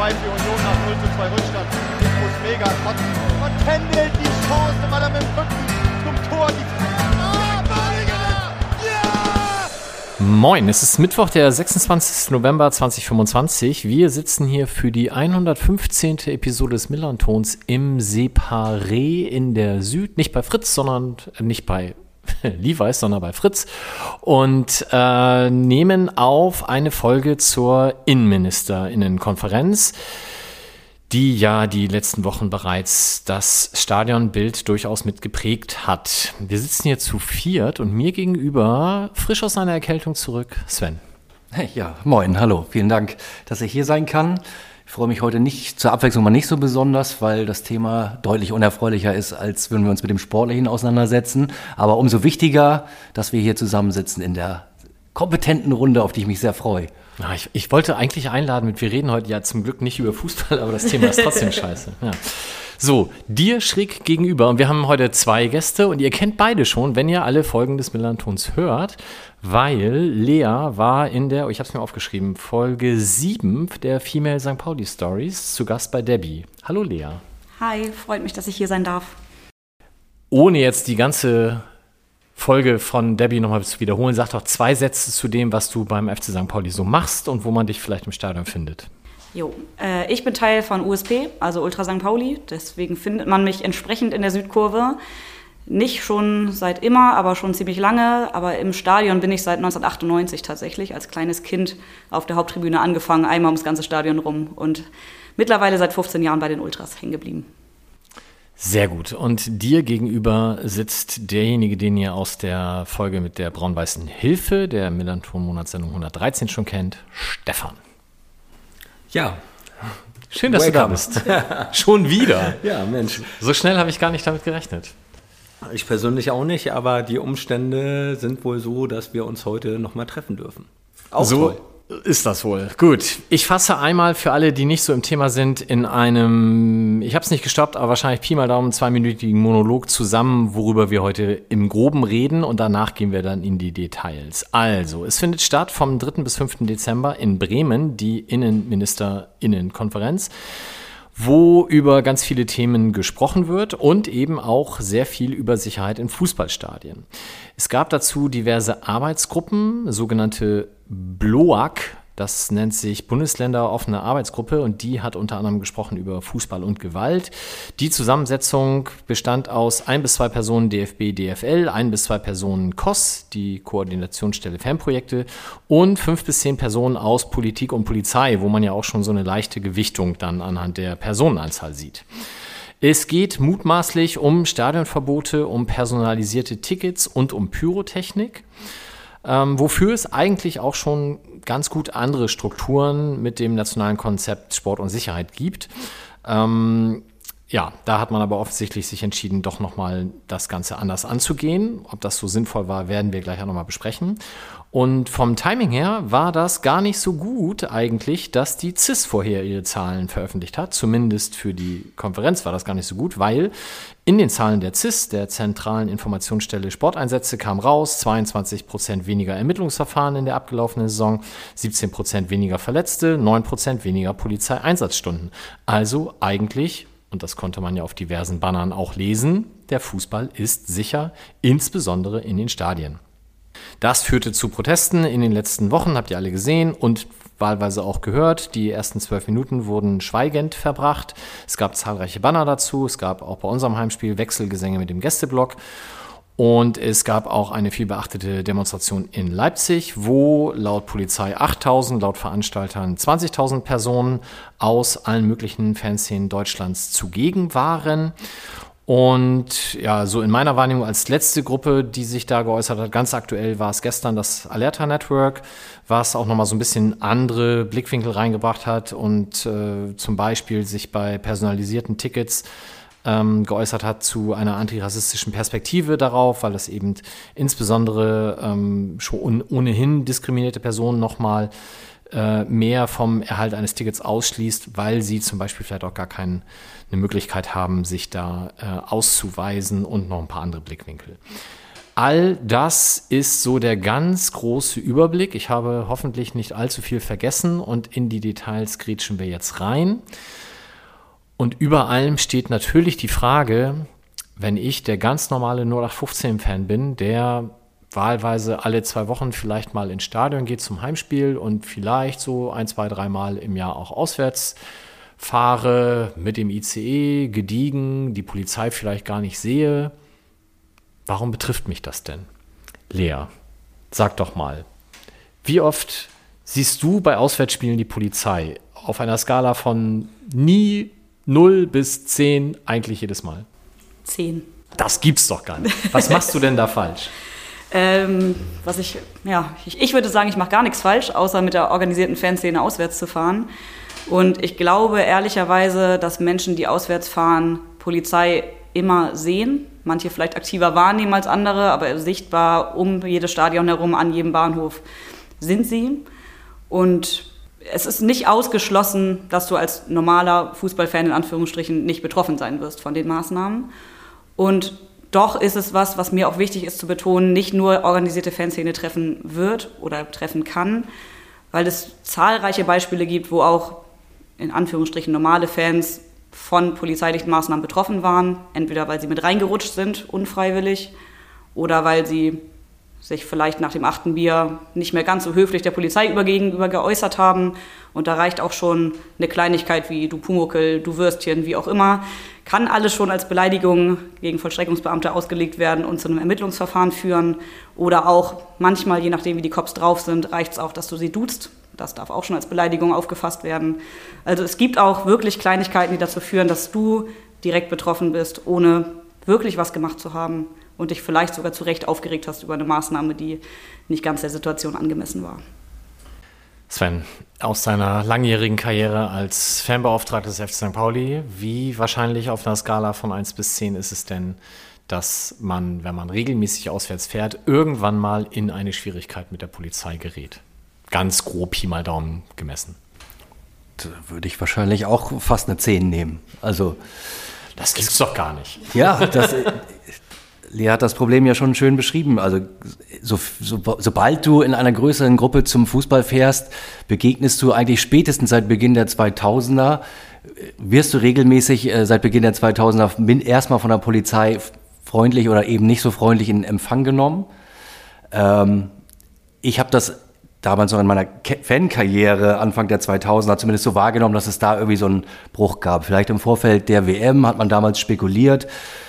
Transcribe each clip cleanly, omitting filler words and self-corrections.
2 für Union nach 0:2 Rückstand. Ich muss mega kotzen. Und Kendall die Chance, weil er mit dem Rücken zum Tor die... Moin, es ist Mittwoch, der 26. November 2025. Wir sitzen hier für die 115. Episode des Millern-Tons im Separé in der Süd. Nicht bei Fritz, sondern nicht bei Levi's, sondern bei Fritz. Und nehmen auf eine Folge zur Innenministerinnenkonferenz, die ja die letzten Wochen bereits das Stadionbild durchaus mitgeprägt hat. Wir sitzen hier zu viert und mir gegenüber, frisch aus seiner Erkältung zurück, Sven. Hey, ja, moin, hallo, vielen Dank, dass ich hier sein kann. Ich freue mich heute nicht, zur Abwechslung mal nicht so besonders, weil das Thema deutlich unerfreulicher ist, als würden wir uns mit dem Sportlichen auseinandersetzen. Aber umso wichtiger, dass wir hier zusammensitzen in der kompetenten Runde, auf die ich mich sehr freue. Ja, ich wollte eigentlich einladen wir reden heute ja zum Glück nicht über Fußball, aber das Thema ist trotzdem scheiße. Ja. So, dir schräg gegenüber und wir haben heute 2 Gäste und ihr kennt beide schon, wenn ihr alle Folgen des Millern-Tons hört, weil Lea war in der, ich habe es mir aufgeschrieben, Folge 7 der Female St. Pauli Stories zu Gast bei Debbie. Hallo Lea. Hi, freut mich, dass ich hier sein darf. Ohne jetzt die ganze Folge von Debbie nochmal zu wiederholen, sag doch 2 Sätze zu dem, was du beim FC St. Pauli so machst und wo man dich vielleicht im Stadion findet. Jo, ich bin Teil von USP, also Ultra St. Pauli, deswegen findet man mich entsprechend in der Südkurve. Nicht schon seit immer, aber schon ziemlich lange, aber im Stadion bin ich seit 1998 tatsächlich, als kleines Kind auf der Haupttribüne angefangen, einmal ums ganze Stadion rum und mittlerweile seit 15 Jahren bei den Ultras hängen geblieben. Sehr gut. Und dir gegenüber sitzt derjenige, den ihr aus der Folge mit der braun-weißen Hilfe, der Millern-Ton-Monatssendung 113 schon kennt, Stefan. Ja. Schön, dass du da bist. Schon wieder. Ja, Mensch. So schnell habe ich gar nicht damit gerechnet. Ich persönlich auch nicht, aber die Umstände sind wohl so, dass wir uns heute nochmal treffen dürfen. Auch so toll. Ist das wohl. Gut, ich fasse einmal für alle, die nicht so im Thema sind, in einem, ich habe es nicht gestoppt, aber wahrscheinlich Pi mal Daumen 2-minütigen Monolog zusammen, worüber wir heute im Groben reden und danach gehen wir dann in die Details. Also, es findet statt vom 3. bis 5. Dezember in Bremen, die Innenministerinnenkonferenz, wo über ganz viele Themen gesprochen wird und eben auch sehr viel über Sicherheit in Fußballstadien. Es gab dazu diverse Arbeitsgruppen, sogenannte BLOAG, das nennt sich Bundesländer offene Arbeitsgruppe und die hat unter anderem gesprochen über Fußball und Gewalt. Die Zusammensetzung bestand aus 1 bis 2 Personen DFB, DFL, 1 bis 2 Personen KOS, die Koordinationsstelle Fanprojekte und 5 bis 10 Personen aus Politik und Polizei, wo man ja auch schon so eine leichte Gewichtung dann anhand der Personenanzahl sieht. Es geht mutmaßlich um Stadionverbote, um personalisierte Tickets und um Pyrotechnik. Wofür es eigentlich auch schon ganz gut andere Strukturen mit dem nationalen Konzept Sport und Sicherheit gibt. Ja, da hat man aber offensichtlich sich entschieden, doch nochmal das Ganze anders anzugehen. Ob das so sinnvoll war, werden wir gleich auch nochmal besprechen. Und vom Timing her war das gar nicht so gut eigentlich, dass die CIS vorher ihre Zahlen veröffentlicht hat. Zumindest für die Konferenz war das gar nicht so gut, weil in den Zahlen der CIS, der Zentralen Informationsstelle Sporteinsätze, kam raus, 22% weniger Ermittlungsverfahren in der abgelaufenen Saison, 17% weniger Verletzte, 9% weniger Polizeieinsatzstunden. Also eigentlich, und das konnte man ja auf diversen Bannern auch lesen, der Fußball ist sicher, insbesondere in den Stadien. Das führte zu Protesten in den letzten Wochen, habt ihr alle gesehen und wahlweise auch gehört. Die ersten 12 Minuten wurden schweigend verbracht. Es gab zahlreiche Banner dazu. Es gab auch bei unserem Heimspiel Wechselgesänge mit dem Gästeblock. Und es gab auch eine viel beachtete Demonstration in Leipzig, wo laut Polizei 8.000, laut Veranstaltern 20.000 Personen aus allen möglichen Fanszenen Deutschlands zugegen waren. Und ja, so in meiner Wahrnehmung als letzte Gruppe, die sich da geäußert hat, ganz aktuell war es gestern das Alerta Network, was auch nochmal so ein bisschen andere Blickwinkel reingebracht hat und zum Beispiel sich bei personalisierten Tickets geäußert hat zu einer antirassistischen Perspektive darauf, weil es eben insbesondere schon ohnehin diskriminierte Personen nochmal mehr vom Erhalt eines Tickets ausschließt, weil sie zum Beispiel vielleicht auch gar keine Möglichkeit haben, sich da auszuweisen und noch ein paar andere Blickwinkel. All das ist so der ganz große Überblick. Ich habe hoffentlich nicht allzu viel vergessen und in die Details grätschen wir jetzt rein. Und über allem steht natürlich die Frage, wenn ich der ganz normale 0815-Fan bin, der wahlweise alle 2 Wochen vielleicht mal ins Stadion geht zum Heimspiel und vielleicht so 1, 2, 3 Mal im Jahr auch auswärts fahre, mit dem ICE, gediegen, die Polizei vielleicht gar nicht sehe. Warum betrifft mich das denn? Lea, sag doch mal, wie oft siehst du bei Auswärtsspielen die Polizei? Auf einer Skala von nie, 0 bis 10, eigentlich jedes Mal? 10. Das gibt's doch gar nicht. Was machst du denn da falsch? Ich würde sagen, ich mache gar nichts falsch, außer mit der organisierten Fanszene auswärts zu fahren. Und ich glaube ehrlicherweise, dass Menschen, die auswärts fahren, Polizei immer sehen. Manche vielleicht aktiver wahrnehmen als andere, aber sichtbar um jedes Stadion herum, an jedem Bahnhof sind sie. Und es ist nicht ausgeschlossen, dass du als normaler Fußballfan in Anführungsstrichen nicht betroffen sein wirst von den Maßnahmen. Und doch ist es was mir auch wichtig ist zu betonen, nicht nur organisierte Fanszene treffen wird oder treffen kann, weil es zahlreiche Beispiele gibt, wo auch in Anführungsstrichen normale Fans von polizeilichen Maßnahmen betroffen waren, entweder weil sie mit reingerutscht sind, unfreiwillig, oder weil sie sich vielleicht nach dem 8. Bier nicht mehr ganz so höflich der Polizei gegenüber geäußert haben. Und da reicht auch schon eine Kleinigkeit wie du Pumuckel, du Würstchen, wie auch immer. Kann alles schon als Beleidigung gegen Vollstreckungsbeamte ausgelegt werden und zu einem Ermittlungsverfahren führen. Oder auch manchmal, je nachdem wie die Cops drauf sind, reicht es auch, dass du sie duzt. Das darf auch schon als Beleidigung aufgefasst werden. Also es gibt auch wirklich Kleinigkeiten, die dazu führen, dass du direkt betroffen bist, ohne wirklich was gemacht zu haben und dich vielleicht sogar zu Recht aufgeregt hast über eine Maßnahme, die nicht ganz der Situation angemessen war. Sven, aus deiner langjährigen Karriere als Fanbeauftragter des FC St. Pauli, wie wahrscheinlich auf einer Skala von 1 bis 10 ist es denn, dass man, wenn man regelmäßig auswärts fährt, irgendwann mal in eine Schwierigkeit mit der Polizei gerät? Ganz grob Pi mal Daumen gemessen. Da würde ich wahrscheinlich auch fast eine 10 nehmen. Also, das gibt's doch gar nicht. Ja, Lea hat das Problem ja schon schön beschrieben. Also sobald du in einer größeren Gruppe zum Fußball fährst, begegnest du eigentlich spätestens seit Beginn der 2000er, wirst du regelmäßig seit Beginn der 2000er erstmal von der Polizei freundlich oder eben nicht so freundlich in Empfang genommen. Ich habe das damals noch in meiner Fankarriere Anfang der 2000er zumindest so wahrgenommen, dass es da irgendwie so einen Bruch gab. Vielleicht im Vorfeld der WM hat man damals spekuliert,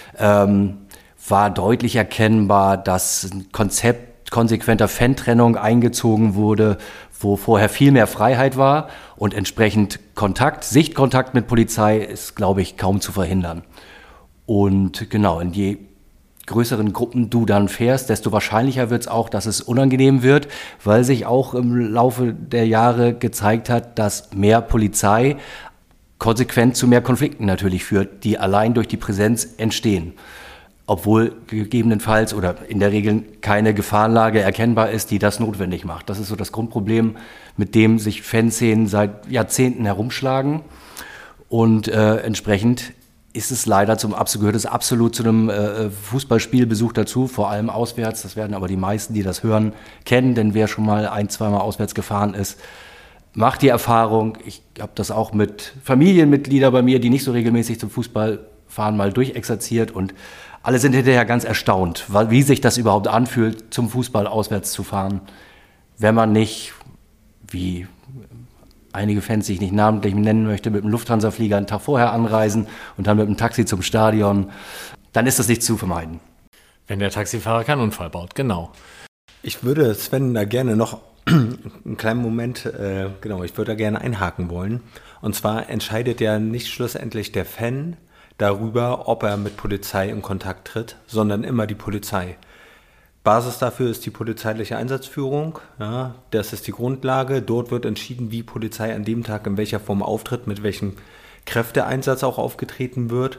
war deutlich erkennbar, dass ein Konzept konsequenter Fantrennung eingezogen wurde, wo vorher viel mehr Freiheit war und entsprechend Sichtkontakt mit Polizei ist, glaube ich, kaum zu verhindern. Und genau, in je größeren Gruppen du dann fährst, desto wahrscheinlicher wird es auch, dass es unangenehm wird, weil sich auch im Laufe der Jahre gezeigt hat, dass mehr Polizei konsequent zu mehr Konflikten natürlich führt, die allein durch die Präsenz entstehen. Obwohl gegebenenfalls oder in der Regel keine Gefahrenlage erkennbar ist, die das notwendig macht. Das ist so das Grundproblem, mit dem sich Fanszenen seit Jahrzehnten herumschlagen. Und entsprechend ist es leider gehört es absolut zu einem Fußballspielbesuch dazu, vor allem auswärts. Das werden aber die meisten, die das hören, kennen, denn wer schon mal 1-, 2 Mal auswärts gefahren ist, macht die Erfahrung. Ich habe das auch mit Familienmitgliedern bei mir, die nicht so regelmäßig zum Fußball fahren, mal durchexerziert und alle sind hinterher ganz erstaunt, wie sich das überhaupt anfühlt, zum Fußball auswärts zu fahren, wenn man nicht, wie einige Fans, die ich nicht namentlich nennen möchte, mit dem Lufthansa-Flieger einen Tag vorher anreisen und dann mit dem Taxi zum Stadion, dann ist das nicht zu vermeiden. Wenn der Taxifahrer keinen Unfall baut, genau. Ich würde Sven da gerne noch einen kleinen Moment, ich würde da gerne einhaken wollen. Und zwar entscheidet ja nicht schlussendlich der Fan darüber, ob er mit Polizei in Kontakt tritt, sondern immer die Polizei. Basis dafür ist die polizeiliche Einsatzführung. Ja, das ist die Grundlage. Dort wird entschieden, wie Polizei an dem Tag in welcher Form auftritt, mit welchem Kräfteeinsatz auch aufgetreten wird.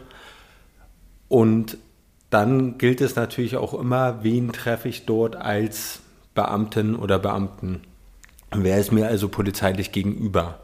Und dann gilt es natürlich auch immer, wen treffe ich dort als Beamtin oder Beamten. Wer ist mir also polizeilich gegenüber?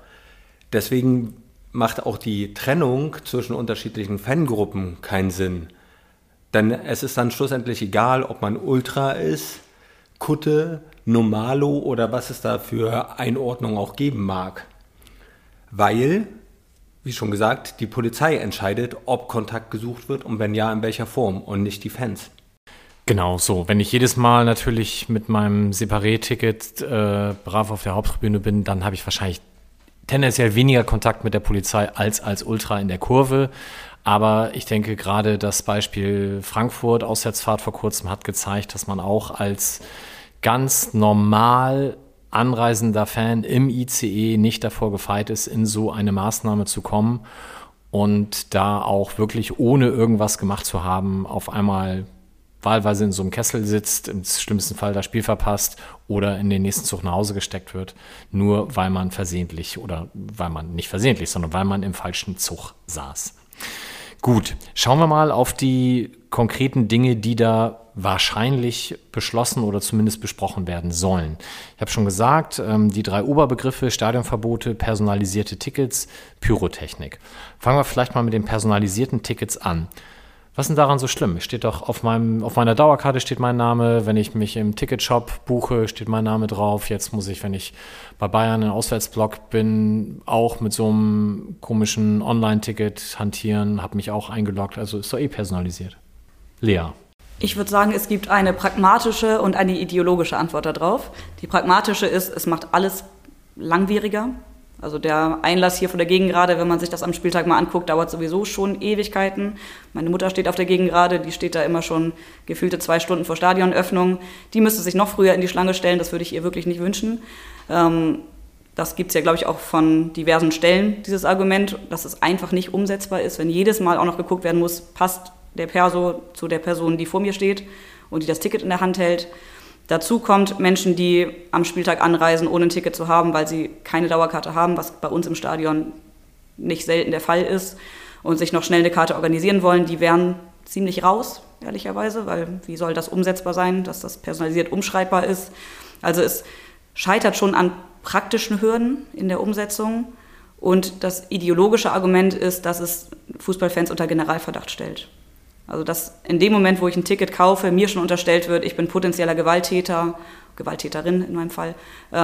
Deswegen macht auch die Trennung zwischen unterschiedlichen Fangruppen keinen Sinn. Denn es ist dann schlussendlich egal, ob man Ultra ist, Kutte, Normalo oder was es da für Einordnungen auch geben mag. Weil, wie schon gesagt, die Polizei entscheidet, ob Kontakt gesucht wird und wenn ja, in welcher Form und nicht die Fans. Genau so. Wenn ich jedes Mal natürlich mit meinem Separé-Ticket brav auf der Haupttribüne bin, dann habe ich wahrscheinlich tendenziell weniger Kontakt mit der Polizei als Ultra in der Kurve. Aber ich denke, gerade das Beispiel Frankfurt, Auswärtsfahrt vor kurzem, hat gezeigt, dass man auch als ganz normal anreisender Fan im ICE nicht davor gefeit ist, in so eine Maßnahme zu kommen und da auch wirklich ohne irgendwas gemacht zu haben, auf einmal wahlweise in so einem Kessel sitzt, im schlimmsten Fall das Spiel verpasst oder in den nächsten Zug nach Hause gesteckt wird, nur weil man versehentlich oder weil man nicht versehentlich, sondern weil man im falschen Zug saß. Gut, schauen wir mal auf die konkreten Dinge, die da wahrscheinlich beschlossen oder zumindest besprochen werden sollen. Ich habe schon gesagt, die 3 Oberbegriffe, Stadionverbote, personalisierte Tickets, Pyrotechnik. Fangen wir vielleicht mal mit den personalisierten Tickets an. Was ist denn daran so schlimm? Steht doch auf meiner Dauerkarte steht mein Name, wenn ich mich im Ticketshop buche, steht mein Name drauf. Jetzt muss ich, wenn ich bei Bayern im Auswärtsblock bin, auch mit so einem komischen Online-Ticket hantieren, habe mich auch eingeloggt, also ist doch personalisiert. Lea. Ich würde sagen, es gibt eine pragmatische und eine ideologische Antwort darauf. Die pragmatische ist, es macht alles langwieriger. Also der Einlass hier von der Gegengrade, wenn man sich das am Spieltag mal anguckt, dauert sowieso schon Ewigkeiten. Meine Mutter steht auf der Gegengrade, die steht da immer schon gefühlte 2 Stunden vor Stadionöffnung. Die müsste sich noch früher in die Schlange stellen, das würde ich ihr wirklich nicht wünschen. Das gibt es ja, glaube ich, auch von diversen Stellen, dieses Argument, dass es einfach nicht umsetzbar ist, wenn jedes Mal auch noch geguckt werden muss, passt der Perso zu der Person, die vor mir steht und die das Ticket in der Hand hält. Dazu kommt Menschen, die am Spieltag anreisen, ohne ein Ticket zu haben, weil sie keine Dauerkarte haben, was bei uns im Stadion nicht selten der Fall ist, und sich noch schnell eine Karte organisieren wollen, die wären ziemlich raus, ehrlicherweise, weil wie soll das umsetzbar sein, dass das personalisiert umschreibbar ist. Also es scheitert schon an praktischen Hürden in der Umsetzung, und das ideologische Argument ist, dass es Fußballfans unter Generalverdacht stellt. Also dass in dem Moment, wo ich ein Ticket kaufe, mir schon unterstellt wird, ich bin potenzieller Gewalttäter, Gewalttäterin in meinem Fall,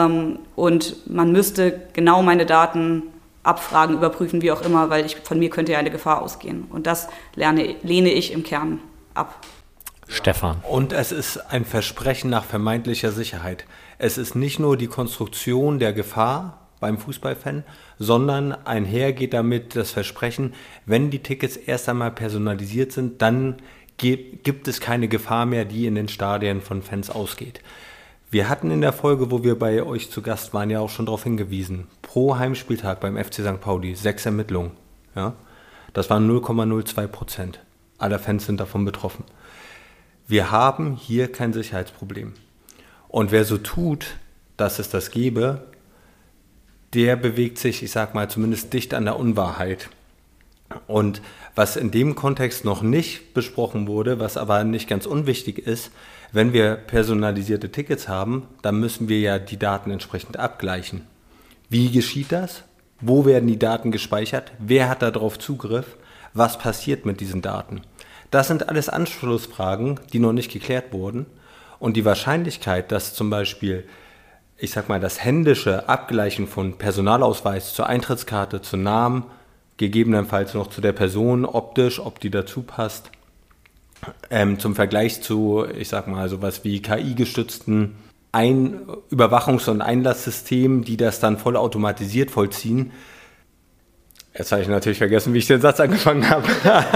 und man müsste genau meine Daten abfragen, überprüfen, wie auch immer, weil von mir könnte ja eine Gefahr ausgehen. Und das lehne ich im Kern ab. Stefan. Und es ist ein Versprechen nach vermeintlicher Sicherheit. Es ist nicht nur die Konstruktion der Gefahr beim Fußballfan, sondern einhergeht damit das Versprechen, wenn die Tickets erst einmal personalisiert sind, dann gibt es keine Gefahr mehr, die in den Stadien von Fans ausgeht. Wir hatten in der Folge, wo wir bei euch zu Gast waren, ja auch schon darauf hingewiesen, pro Heimspieltag beim FC St. Pauli 6 Ermittlungen. Ja? Das waren 0,02% aller Fans sind davon betroffen. Wir haben hier kein Sicherheitsproblem. Und wer so tut, dass es das gäbe, der bewegt sich, ich sag mal, zumindest dicht an der Unwahrheit. Und was in dem Kontext noch nicht besprochen wurde, was aber nicht ganz unwichtig ist, wenn wir personalisierte Tickets haben, dann müssen wir ja die Daten entsprechend abgleichen. Wie geschieht das? Wo werden die Daten gespeichert? Wer hat darauf Zugriff? Was passiert mit diesen Daten? Das sind alles Anschlussfragen, die noch nicht geklärt wurden. Und die Wahrscheinlichkeit, dass zum Beispiel, ich sag mal, das händische Abgleichen von Personalausweis zur Eintrittskarte, zu Namen, gegebenenfalls noch zu der Person optisch, ob die dazu passt, zum Vergleich zu, ich sag mal, sowas wie KI-gestützten Überwachungs- und Einlasssystemen, die das dann vollautomatisiert vollziehen. Jetzt habe ich natürlich vergessen, wie ich den Satz angefangen habe.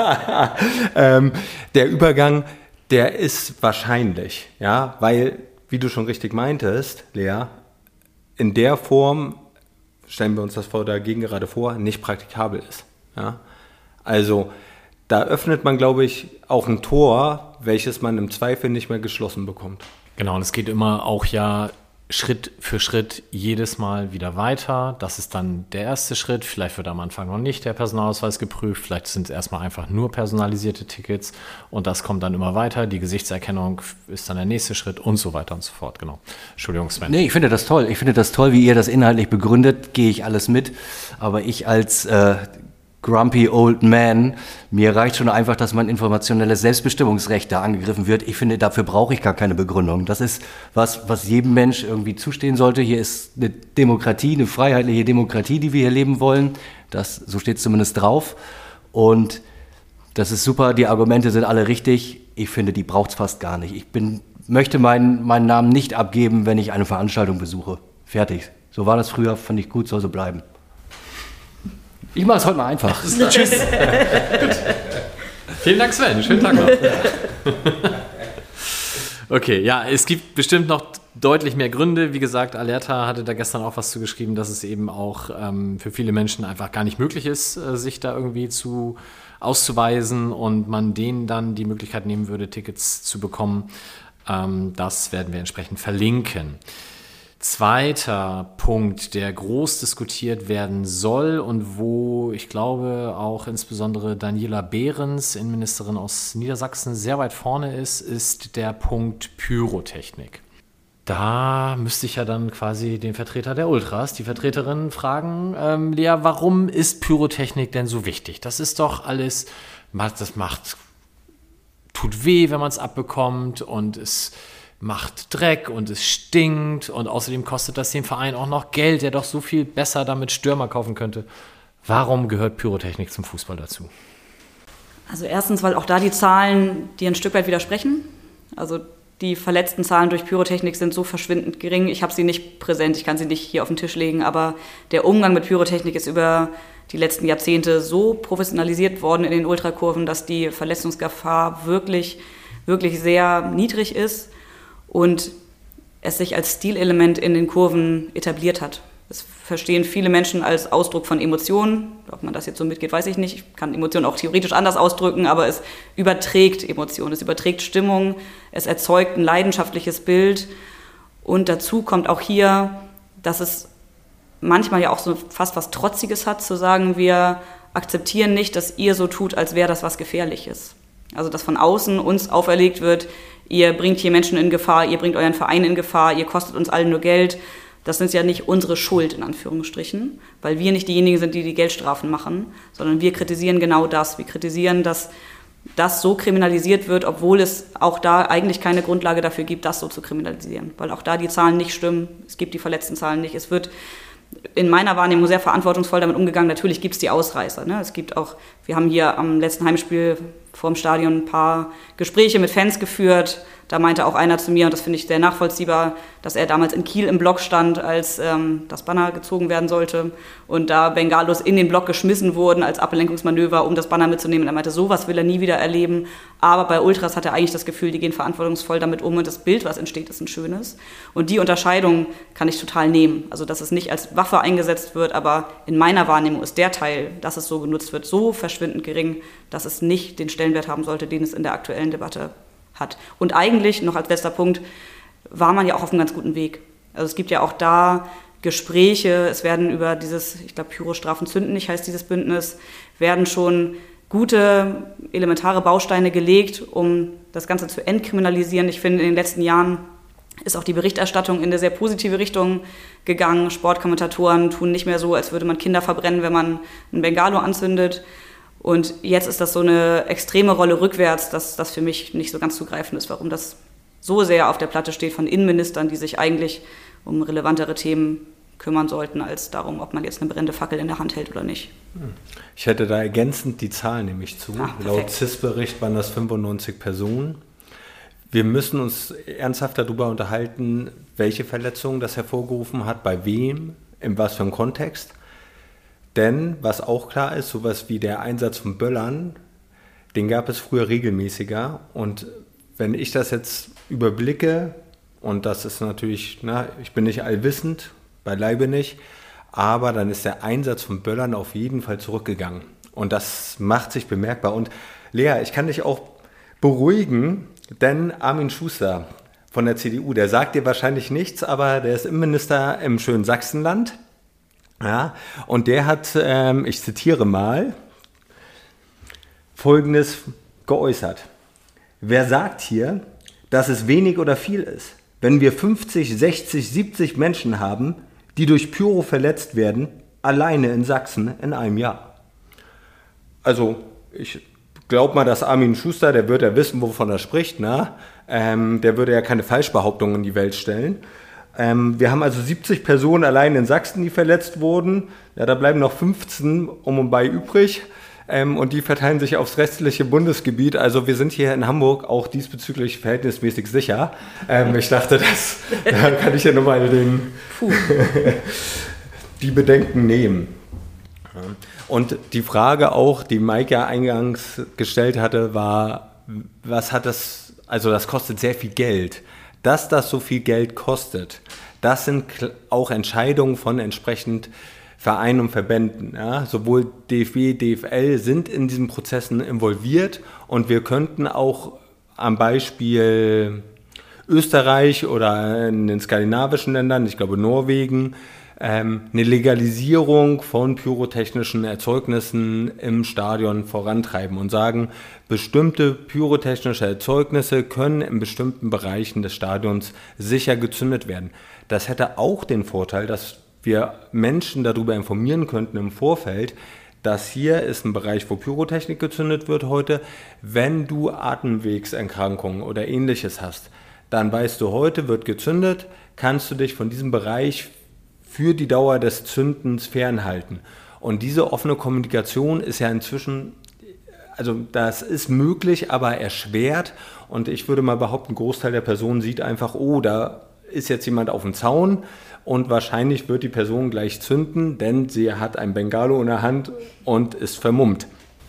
Der Übergang, der ist wahrscheinlich, ja, weil, wie du schon richtig meintest, Lea, in der Form, stellen wir uns das vor dagegen gerade vor, nicht praktikabel ist. Ja? Also da öffnet man, glaube ich, auch ein Tor, welches man im Zweifel nicht mehr geschlossen bekommt. Genau, und es geht immer auch ja Schritt für Schritt jedes Mal wieder weiter. Das ist dann der erste Schritt. Vielleicht wird am Anfang noch nicht der Personalausweis geprüft. Vielleicht sind es erstmal einfach nur personalisierte Tickets. Und das kommt dann immer weiter. Die Gesichtserkennung ist dann der nächste Schritt und so weiter und so fort. Genau. Entschuldigung, Sven. Nee, ich finde das toll. Ich finde das toll, wie ihr das inhaltlich begründet. Gehe ich alles mit. Aber ich als Grumpy Old Man. Mir reicht schon einfach, dass mein informationelles Selbstbestimmungsrecht da angegriffen wird. Ich finde, dafür brauche ich gar keine Begründung. Das ist was jedem Mensch irgendwie zustehen sollte. Hier ist eine Demokratie, eine freiheitliche Demokratie, die wir hier leben wollen. So steht es zumindest drauf. Und das ist super, die Argumente sind alle richtig. Ich finde, die braucht es fast gar nicht. Ich möchte meinen Namen nicht abgeben, wenn ich eine Veranstaltung besuche. Fertig. So war das früher, fand ich gut, soll so bleiben. Ich mache es heute mal einfach. Tschüss. Vielen Dank, Sven. Schönen Tag noch. Okay, ja, es gibt bestimmt noch deutlich mehr Gründe. Wie gesagt, Alerta hatte da gestern auch was zu geschrieben, dass es eben auch für viele Menschen einfach gar nicht möglich ist, sich da irgendwie auszuweisen und man denen dann die Möglichkeit nehmen würde, Tickets zu bekommen. Das werden wir entsprechend verlinken. Zweiter Punkt, der groß diskutiert werden soll und wo ich glaube auch insbesondere Daniela Behrens, Innenministerin aus Niedersachsen, sehr weit vorne ist der Punkt Pyrotechnik. Da müsste ich ja dann quasi den Vertreter der Ultras, die Vertreterin fragen, Lea, warum ist Pyrotechnik denn so wichtig? Das ist doch alles, tut weh, wenn man es abbekommt und es macht Dreck und es stinkt und außerdem kostet das den Verein auch noch Geld, der doch so viel besser damit Stürmer kaufen könnte. Warum gehört Pyrotechnik zum Fußball dazu? Also erstens, weil auch da die Zahlen, die ein Stück weit widersprechen. Also die verletzten Zahlen durch Pyrotechnik sind so verschwindend gering. Ich habe sie nicht präsent, ich kann sie nicht hier auf den Tisch legen, aber der Umgang mit Pyrotechnik ist über die letzten Jahrzehnte so professionalisiert worden in den Ultrakurven, dass die Verletzungsgefahr wirklich, wirklich sehr niedrig ist und es sich als Stilelement in den Kurven etabliert hat. Das verstehen viele Menschen als Ausdruck von Emotionen. Ob man das jetzt so mitgeht, weiß ich nicht. Ich kann Emotionen auch theoretisch anders ausdrücken, aber es überträgt Emotionen, es überträgt Stimmung, es erzeugt ein leidenschaftliches Bild. Und dazu kommt auch hier, dass es manchmal ja auch so fast was Trotziges hat, zu sagen, wir akzeptieren nicht, dass ihr so tut, als wäre das was Gefährliches. Also dass von außen uns auferlegt wird, ihr bringt hier Menschen in Gefahr, ihr bringt euren Verein in Gefahr, ihr kostet uns allen nur Geld. Das ist ja nicht unsere Schuld, in Anführungsstrichen, weil wir nicht diejenigen sind, die die Geldstrafen machen, sondern wir kritisieren genau das. Wir kritisieren, dass das so kriminalisiert wird, obwohl es auch da eigentlich keine Grundlage dafür gibt, das so zu kriminalisieren. Weil auch da die Zahlen nicht stimmen, es gibt die verletzten Zahlen nicht. Es wird in meiner Wahrnehmung sehr verantwortungsvoll damit umgegangen. Natürlich gibt es die Ausreißer. Ne? Es gibt auch, wir haben hier am letzten Heimspiel vor dem Stadion ein paar Gespräche mit Fans geführt. Da meinte auch einer zu mir, und das finde ich sehr nachvollziehbar, dass er damals in Kiel im Block stand, als das Banner gezogen werden sollte und da Bengalos in den Block geschmissen wurden als Ablenkungsmanöver, um das Banner mitzunehmen. Und er meinte, sowas will er nie wieder erleben. Aber bei Ultras hat er eigentlich das Gefühl, die gehen verantwortungsvoll damit um und das Bild, was entsteht, ist ein schönes. Und die Unterscheidung kann ich total nehmen. Also, dass es nicht als Waffe eingesetzt wird, aber in meiner Wahrnehmung ist der Teil, dass es so genutzt wird, so verschwindend gering, dass es nicht den Stellenwert haben sollte, den es in der aktuellen Debatte hat. Und eigentlich, noch als letzter Punkt, war man ja auch auf einem ganz guten Weg. Also es gibt ja auch da Gespräche, es werden über dieses, ich glaube, Pyrostrafen zünden nicht, heißt dieses Bündnis, werden schon gute, elementare Bausteine gelegt, um das Ganze zu entkriminalisieren. Ich finde, in den letzten Jahren ist auch die Berichterstattung in eine sehr positive Richtung gegangen. Sportkommentatoren tun nicht mehr so, als würde man Kinder verbrennen, wenn man ein Bengalo anzündet. Und jetzt ist das so eine extreme Rolle rückwärts, dass das für mich nicht so ganz zugreifend ist, warum das so sehr auf der Platte steht von Innenministern, die sich eigentlich um relevantere Themen kümmern sollten, als darum, ob man jetzt eine brennende Fackel in der Hand hält oder nicht. Ich hätte da ergänzend die Zahlen nämlich zu. Laut CIS-Bericht waren das 95 Personen. Wir müssen uns ernsthaft darüber unterhalten, welche Verletzungen das hervorgerufen hat, bei wem, in was für einem Kontext. Denn, was auch klar ist, sowas wie der Einsatz von Böllern, den gab es früher regelmäßiger. Und wenn ich das jetzt überblicke, und das ist natürlich, ich bin nicht allwissend, beileibe nicht, aber dann ist der Einsatz von Böllern auf jeden Fall zurückgegangen. Und das macht sich bemerkbar. Und Lea, ich kann dich auch beruhigen, denn Armin Schuster von der CDU, der sagt dir wahrscheinlich nichts, aber der ist Innenminister im schönen Sachsenland. Ja, und der hat, ich zitiere mal, Folgendes geäußert. Wer sagt hier, dass es wenig oder viel ist? Wenn wir 50, 60, 70 Menschen haben, die durch Pyro verletzt werden, alleine in Sachsen in einem Jahr. Also ich glaube mal, dass Armin Schuster, der wird ja wissen, wovon er spricht, ne? Der würde ja keine Falschbehauptungen in die Welt stellen. Wir haben also 70 Personen allein in Sachsen, die verletzt wurden. Ja, da bleiben noch 15 um und bei übrig. Und die verteilen sich aufs restliche Bundesgebiet. Also wir sind hier in Hamburg auch diesbezüglich verhältnismäßig sicher. Ich dachte, da kann ich ja nochmal die Bedenken nehmen. Und die Frage auch, die Mike ja eingangs gestellt hatte, war, was hat das, also das kostet sehr viel Geld. Dass das so viel Geld kostet, das sind auch Entscheidungen von entsprechend Vereinen und Verbänden. Ja? Sowohl DFB, DFL sind in diesen Prozessen involviert und wir könnten auch am Beispiel Österreich oder in den skandinavischen Ländern, ich glaube Norwegen, eine Legalisierung von pyrotechnischen Erzeugnissen im Stadion vorantreiben und sagen, bestimmte pyrotechnische Erzeugnisse können in bestimmten Bereichen des Stadions sicher gezündet werden. Das hätte auch den Vorteil, dass wir Menschen darüber informieren könnten im Vorfeld, dass hier ist ein Bereich, wo Pyrotechnik gezündet wird heute. Wenn du Atemwegserkrankungen oder Ähnliches hast, dann weißt du, heute wird gezündet, kannst du dich von diesem Bereich für die Dauer des Zündens fernhalten. Und diese offene Kommunikation ist ja inzwischen, also das ist möglich, aber erschwert. Und ich würde mal behaupten, ein Großteil der Personen sieht einfach, oh, da ist jetzt jemand auf dem Zaun und wahrscheinlich wird die Person gleich zünden, denn sie hat ein Bengalo in der Hand und ist vermummt.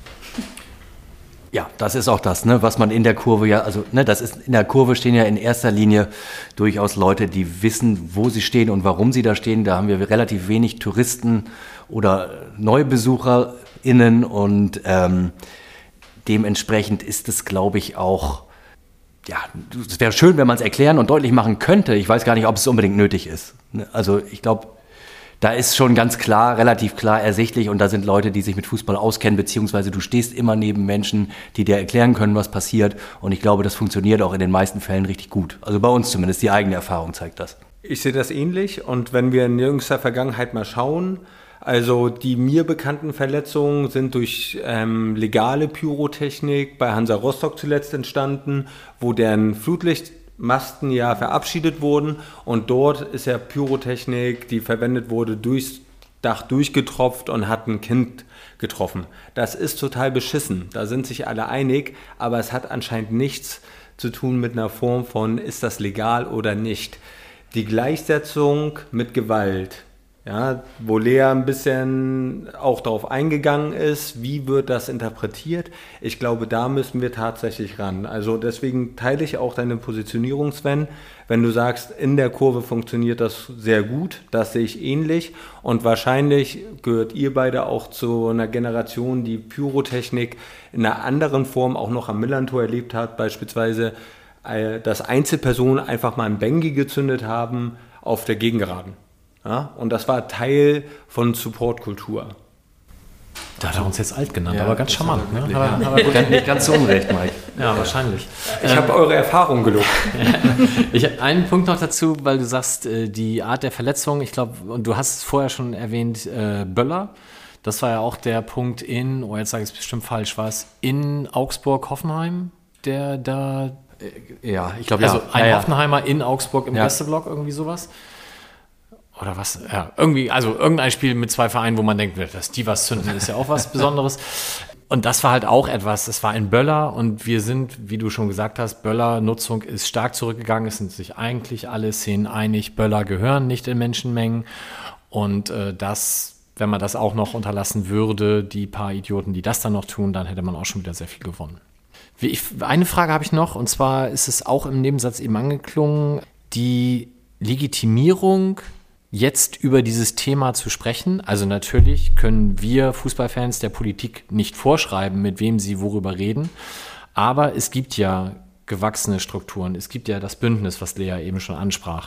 Ja, das ist auch das, ne, was man in der Kurve ja, also ne, das ist in der Kurve stehen ja in erster Linie durchaus Leute, die wissen, wo sie stehen und warum sie da stehen. Da haben wir relativ wenig Touristen oder NeubesucherInnen und dementsprechend ist es, glaube ich, auch, ja, es wäre schön, wenn man es erklären und deutlich machen könnte. Ich weiß gar nicht, ob es unbedingt nötig ist. Also ich glaube, da ist schon ganz klar, relativ klar ersichtlich und da sind Leute, die sich mit Fußball auskennen, beziehungsweise du stehst immer neben Menschen, die dir erklären können, was passiert und ich glaube, das funktioniert auch in den meisten Fällen richtig gut. Also bei uns zumindest, die eigene Erfahrung zeigt das. Ich sehe das ähnlich und wenn wir in jüngster Vergangenheit mal schauen, also die mir bekannten Verletzungen sind durch legale Pyrotechnik bei Hansa Rostock zuletzt entstanden, wo deren Flutlichtmasten ja verabschiedet wurden und dort ist ja Pyrotechnik, die verwendet wurde, durchs Dach durchgetropft und hat ein Kind getroffen. Das ist total beschissen, da sind sich alle einig, aber es hat anscheinend nichts zu tun mit einer Form von, ist das legal oder nicht. Die Gleichsetzung mit Gewalt, ja, wo Lea ein bisschen auch darauf eingegangen ist, wie wird das interpretiert? Ich glaube, da müssen wir tatsächlich ran. Also deswegen teile ich auch deine Positionierung, Sven. Wenn du sagst, in der Kurve funktioniert das sehr gut, das sehe ich ähnlich. Und wahrscheinlich gehört ihr beide auch zu einer Generation, die Pyrotechnik in einer anderen Form auch noch am Millantor erlebt hat. Beispielsweise, dass Einzelpersonen einfach mal ein Bengi gezündet haben auf der Gegengeraden. Ja, und das war Teil von Supportkultur. Da hat er uns jetzt alt genannt, aber ganz charmant. Ne? Nicht ganz so unrecht, Mike. Ja, wahrscheinlich. Ich habe eure Erfahrung gelobt. Einen Punkt noch dazu, weil du sagst, die Art der Verletzung, ich glaube, und du hast es vorher schon erwähnt, Böller. Das war ja auch der Punkt jetzt sage ich es bestimmt falsch, war es in Augsburg-Hoffenheim, der da... Ja, ich glaube, also ein Hoffenheimer in Augsburg im Gästeblock, irgendwie sowas. Oder was? Ja, irgendwie, also irgendein Spiel mit zwei Vereinen, wo man denkt, dass die was zünden, ist ja auch was Besonderes. Und das war halt auch etwas, das war ein Böller und wir sind, wie du schon gesagt hast, Böllernutzung ist stark zurückgegangen. Es sind sich eigentlich alle Szenen einig, Böller gehören nicht in Menschenmengen. Und wenn man das auch noch unterlassen würde, die paar Idioten, die das dann noch tun, dann hätte man auch schon wieder sehr viel gewonnen. Eine Frage habe ich noch, und zwar ist es auch im Nebensatz eben angeklungen, die Legitimierung jetzt über dieses Thema zu sprechen. Also natürlich können wir Fußballfans der Politik nicht vorschreiben, mit wem sie worüber reden. Aber es gibt ja gewachsene Strukturen. Es gibt ja das Bündnis, was Lea eben schon ansprach.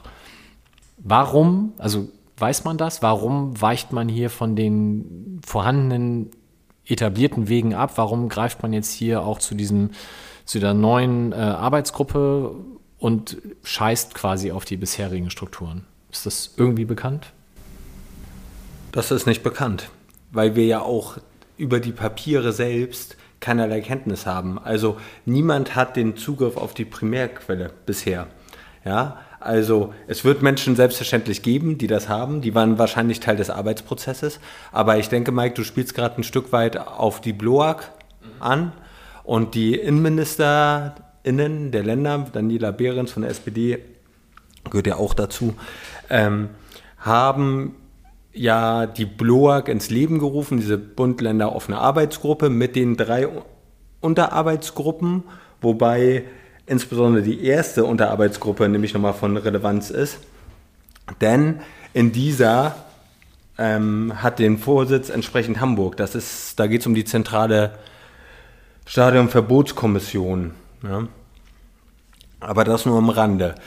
Warum, also weiß man das? Warum weicht man hier von den vorhandenen etablierten Wegen ab? Warum greift man jetzt hier auch zu der neuen Arbeitsgruppe und scheißt quasi auf die bisherigen Strukturen? Ist das irgendwie bekannt? Das ist nicht bekannt, weil wir ja auch über die Papiere selbst keinerlei Kenntnis haben. Also niemand hat den Zugriff auf die Primärquelle bisher. Ja, also es wird Menschen selbstverständlich geben, die das haben. Die waren wahrscheinlich Teil des Arbeitsprozesses. Aber ich denke, Mike, du spielst gerade ein Stück weit auf die BLOAG an. Und die InnenministerInnen der Länder, Daniela Behrens von der SPD, gehört ja auch dazu, haben ja die BLOAG ins Leben gerufen, diese Bund-Länder offene Arbeitsgruppe mit den 3 Unterarbeitsgruppen, wobei insbesondere die erste Unterarbeitsgruppe nämlich nochmal von Relevanz ist. Denn in dieser hat den Vorsitz entsprechend Hamburg. Da geht es um die zentrale Stadionverbotskommission. Ja. Aber das nur am Rande.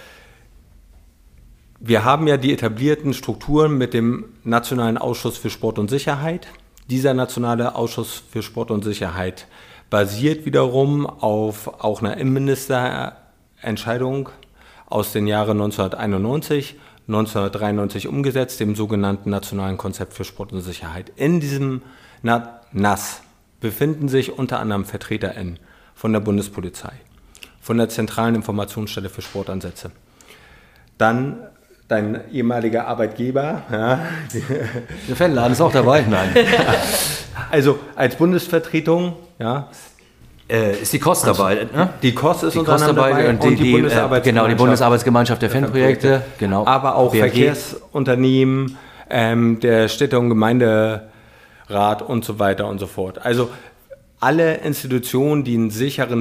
Wir haben ja die etablierten Strukturen mit dem Nationalen Ausschuss für Sport und Sicherheit. Dieser Nationale Ausschuss für Sport und Sicherheit basiert wiederum auf auch einer Innenministerentscheidung aus den Jahren 1991, 1993 umgesetzt, dem sogenannten Nationalen Konzept für Sport und Sicherheit. In diesem NAS befinden sich unter anderem VertreterInnen von der Bundespolizei, von der Zentralen Informationsstelle für Sportansätze, dann dein ehemaliger Arbeitgeber. Ja. Der Fanladen ist auch dabei? Nein. Also als Bundesvertretung, ja. Ist die KOS dabei? Ne? Die KOS ist die unter KOS anderem dabei und die Bundesarbeitsgemeinschaft. Die Bundesarbeitsgemeinschaft der Fanprojekte. Genau. Aber auch BRG. Verkehrsunternehmen, der Städte- und Gemeinderat und so weiter und so fort. Also alle Institutionen, die einen sicheren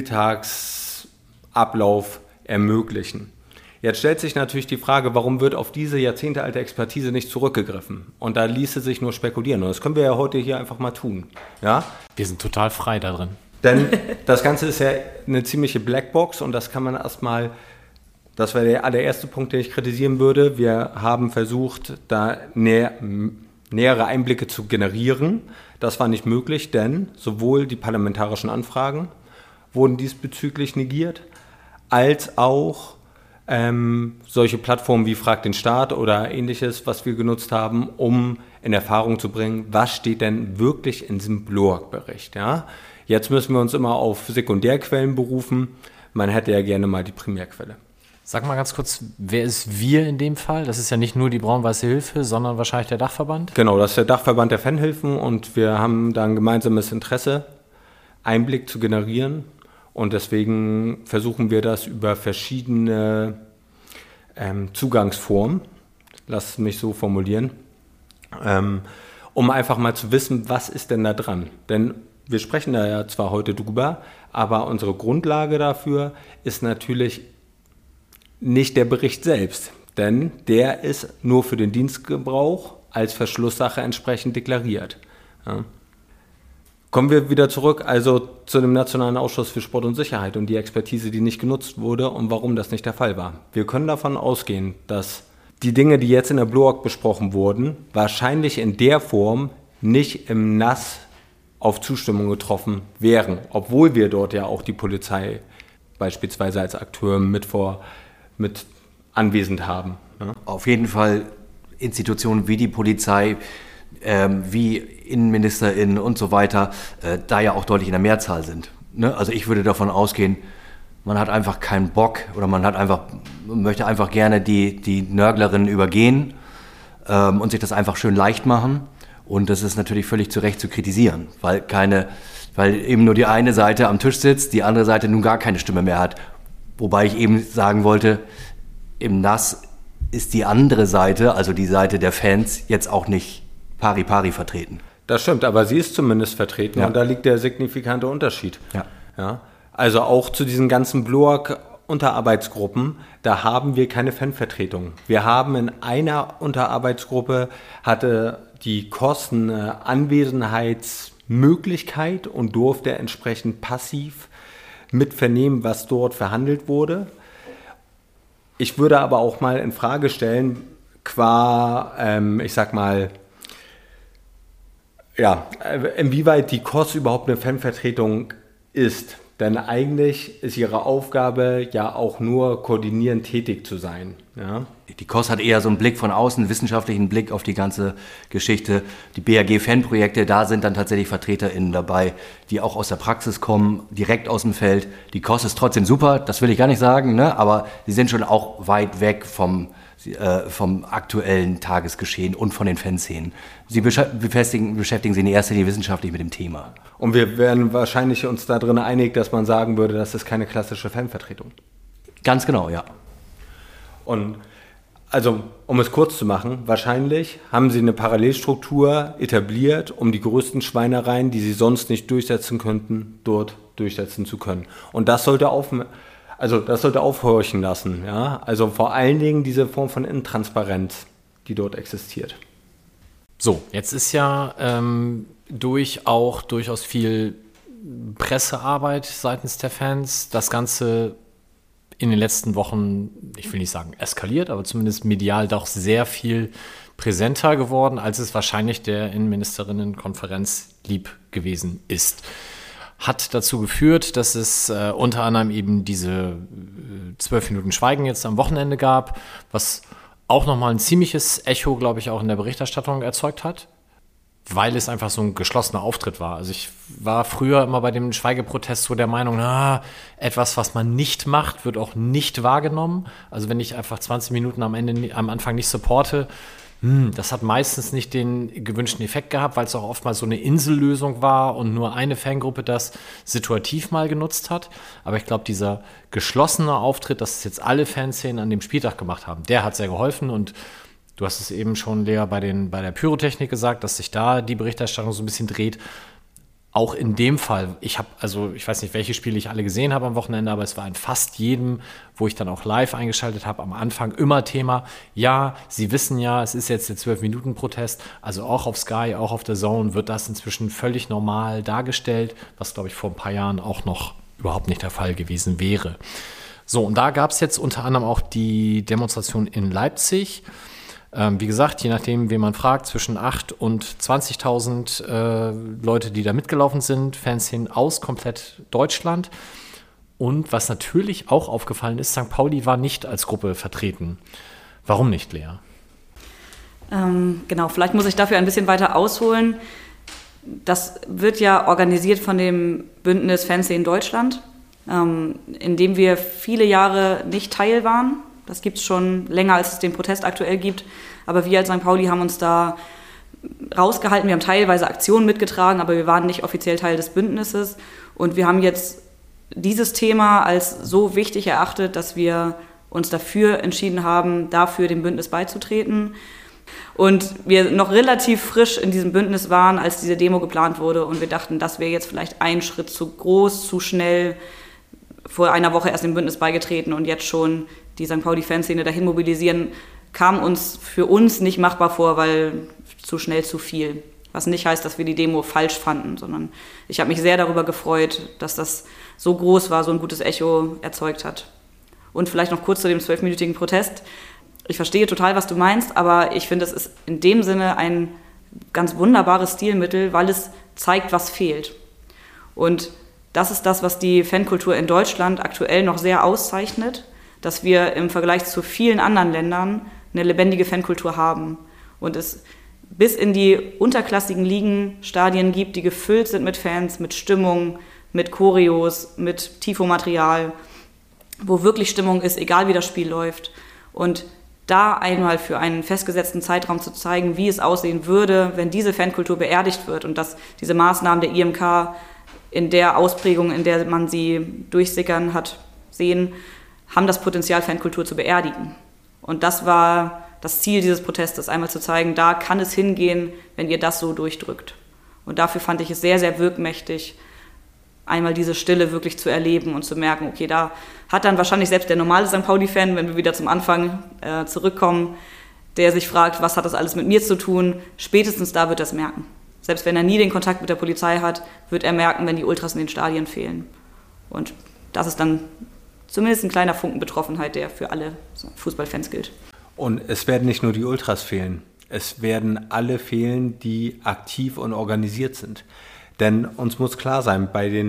Spieltagsablauf ermöglichen. Jetzt stellt sich natürlich die Frage, warum wird auf diese jahrzehntealte Expertise nicht zurückgegriffen? Und da ließe sich nur spekulieren. Und das können wir ja heute hier einfach mal tun. Ja? Wir sind total frei da drin. Denn das Ganze ist ja eine ziemliche Blackbox und das kann man erstmal, das wäre der allererste Punkt, den ich kritisieren würde. Wir haben versucht, da nähere Einblicke zu generieren. Das war nicht möglich, denn sowohl die parlamentarischen Anfragen wurden diesbezüglich negiert, als auch solche Plattformen wie Frag den Staat oder ähnliches, was wir genutzt haben, um in Erfahrung zu bringen, was steht denn wirklich in diesem BLOAG-Bericht. Ja? Jetzt müssen wir uns immer auf Sekundärquellen berufen. Man hätte ja gerne mal die Primärquelle. Sag mal ganz kurz, wer ist wir in dem Fall? Das ist ja nicht nur die Braun-Weiße Hilfe, sondern wahrscheinlich der Dachverband? Genau, das ist der Dachverband der Fanhilfen und wir haben da ein gemeinsames Interesse, Einblick zu generieren. Und deswegen versuchen wir das über verschiedene Zugangsformen, lass mich so formulieren, um einfach mal zu wissen, was ist denn da dran. Denn wir sprechen da ja zwar heute drüber, aber unsere Grundlage dafür ist natürlich nicht der Bericht selbst. Denn der ist nur für den Dienstgebrauch als Verschlusssache entsprechend deklariert. Ja. Kommen wir wieder zurück, also zu dem Nationalen Ausschuss für Sport und Sicherheit und die Expertise, die nicht genutzt wurde und warum das nicht der Fall war. Wir können davon ausgehen, dass die Dinge, die jetzt in der BLOAG besprochen wurden, wahrscheinlich in der Form nicht im NAS auf Zustimmung getroffen wären, obwohl wir dort ja auch die Polizei beispielsweise als Akteur mit anwesend haben. Ja? Auf jeden Fall Institutionen wie die Polizei, wie InnenministerInnen und so weiter, da ja auch deutlich in der Mehrzahl sind. Ne? Also ich würde davon ausgehen, man hat einfach keinen Bock oder man möchte einfach gerne die Nörglerinnen übergehen und sich das einfach schön leicht machen. Und das ist natürlich völlig zu Recht zu kritisieren, weil eben nur die eine Seite am Tisch sitzt, die andere Seite nun gar keine Stimme mehr hat. Wobei ich eben sagen wollte, im NAS ist die andere Seite, also die Seite der Fans, jetzt auch nicht pari vertreten. Das stimmt, aber sie ist zumindest vertreten und da liegt der signifikante Unterschied. Ja. Ja? Also auch zu diesen ganzen BLOAG-Unterarbeitsgruppen, da haben wir keine Fanvertretung. Wir haben in einer Unterarbeitsgruppe, hatte die KOS eine Anwesenheitsmöglichkeit und durfte entsprechend passiv mit vernehmen, was dort verhandelt wurde. Ich würde aber auch mal in Frage stellen, inwieweit die KOS überhaupt eine Fanvertretung ist. Denn eigentlich ist ihre Aufgabe ja auch nur koordinierend tätig zu sein. Ja? Die KOS hat eher so einen Blick von außen, einen wissenschaftlichen Blick auf die ganze Geschichte. Die BAG-Fanprojekte, da sind dann tatsächlich VertreterInnen dabei, die auch aus der Praxis kommen, direkt aus dem Feld. Die KOS ist trotzdem super, das will ich gar nicht sagen, ne? Aber sie sind schon auch weit weg vom aktuellen Tagesgeschehen und von den Fanszenen. Sie beschäftigen sich in erster Linie wissenschaftlich mit dem Thema. Und wir werden wahrscheinlich uns da drin einig, dass man sagen würde, das ist keine klassische Fanvertretung. Ganz genau, ja. Und also, um es kurz zu machen, wahrscheinlich haben sie eine Parallelstruktur etabliert, um die größten Schweinereien, die sie sonst nicht durchsetzen könnten, dort durchsetzen zu können. Und das sollte aufhorchen lassen. Ja? Also vor allen Dingen diese Form von Intransparenz, die dort existiert. So, jetzt ist ja durchaus viel Pressearbeit seitens der Fans. Das Ganze in den letzten Wochen, ich will nicht sagen eskaliert, aber zumindest medial doch sehr viel präsenter geworden, als es wahrscheinlich der Innenministerinnenkonferenz lieb gewesen ist. Hat dazu geführt, dass es unter anderem eben diese 12 Minuten Schweigen jetzt am Wochenende gab, was auch nochmal ein ziemliches Echo, glaube ich, auch in der Berichterstattung erzeugt hat, weil es einfach so ein geschlossener Auftritt war. Also ich war früher immer bei dem Schweigeprotest so der Meinung, etwas, was man nicht macht, wird auch nicht wahrgenommen. Also wenn ich einfach 20 Minuten am Anfang nicht supporte, das hat meistens nicht den gewünschten Effekt gehabt, weil es auch oftmals so eine Insellösung war und nur eine Fangruppe das situativ mal genutzt hat. Aber ich glaube, dieser geschlossene Auftritt, dass es jetzt alle Fanszenen an dem Spieltag gemacht haben, der hat sehr geholfen. Und du hast es eben schon, Lea, bei der Pyrotechnik gesagt, dass sich da die Berichterstattung so ein bisschen dreht. Auch in dem Fall, ich weiß nicht, welche Spiele ich alle gesehen habe am Wochenende, aber es war in fast jedem, wo ich dann auch live eingeschaltet habe, am Anfang immer Thema, ja, Sie wissen ja, es ist jetzt der 12-Minuten-Protest, also auch auf Sky, auch auf der Zone wird das inzwischen völlig normal dargestellt, was, glaube ich, vor ein paar Jahren auch noch überhaupt nicht der Fall gewesen wäre. So, und da gab es jetzt unter anderem auch die Demonstration in Leipzig. Wie gesagt, je nachdem, wen man fragt, zwischen 8.000 und 20.000 Leute, die da mitgelaufen sind, Fanszenen aus komplett Deutschland. Und was natürlich auch aufgefallen ist, St. Pauli war nicht als Gruppe vertreten. Warum nicht, Lea? Genau, vielleicht muss ich dafür ein bisschen weiter ausholen. Das wird ja organisiert von dem Bündnis Fanszenen Deutschland, in dem wir viele Jahre nicht Teil waren. Das gibt es schon länger, als es den Protest aktuell gibt. Aber wir als St. Pauli haben uns da rausgehalten. Wir haben teilweise Aktionen mitgetragen, aber wir waren nicht offiziell Teil des Bündnisses. Und wir haben jetzt dieses Thema als so wichtig erachtet, dass wir uns dafür entschieden haben, dafür dem Bündnis beizutreten. Und wir noch relativ frisch in diesem Bündnis waren, als diese Demo geplant wurde. Und wir dachten, das wäre jetzt vielleicht ein Schritt zu groß, zu schnell, vor einer Woche erst dem Bündnis beigetreten und jetzt schon die St. Pauli-Fanszene dahin mobilisieren, kam uns für uns nicht machbar vor, weil zu schnell zu viel. Was nicht heißt, dass wir die Demo falsch fanden, sondern ich habe mich sehr darüber gefreut, dass das so groß war, so ein gutes Echo erzeugt hat. Und vielleicht noch kurz zu dem 12-minütigen Protest. Ich verstehe total, was du meinst, aber ich finde, es ist in dem Sinne ein ganz wunderbares Stilmittel, weil es zeigt, was fehlt. Und das ist das, was die Fankultur in Deutschland aktuell noch sehr auszeichnet, dass wir im Vergleich zu vielen anderen Ländern eine lebendige Fankultur haben und es bis in die unterklassigen Ligen Stadien gibt, die gefüllt sind mit Fans, mit Stimmung, mit Choreos, mit Tifo-Material, wo wirklich Stimmung ist, egal wie das Spiel läuft. Und da einmal für einen festgesetzten Zeitraum zu zeigen, wie es aussehen würde, wenn diese Fankultur beerdigt wird und dass diese Maßnahmen der IMK in der Ausprägung, in der man sie durchsickern hat sehen, haben das Potenzial, Fankultur zu beerdigen. Und das war das Ziel dieses Protestes, einmal zu zeigen, da kann es hingehen, wenn ihr das so durchdrückt. Und dafür fand ich es sehr, sehr wirkmächtig, einmal diese Stille wirklich zu erleben und zu merken, okay, da hat dann wahrscheinlich selbst der normale St. Pauli-Fan, wenn wir wieder zum Anfang zurückkommen, der sich fragt, was hat das alles mit mir zu tun, spätestens da wird er es merken. Selbst wenn er nie den Kontakt mit der Polizei hat, wird er merken, wenn die Ultras in den Stadien fehlen. Und das ist dann zumindest ein kleiner Funken Betroffenheit, der für alle Fußballfans gilt. Und es werden nicht nur die Ultras fehlen, es werden alle fehlen, die aktiv und organisiert sind. Denn uns muss klar sein, bei den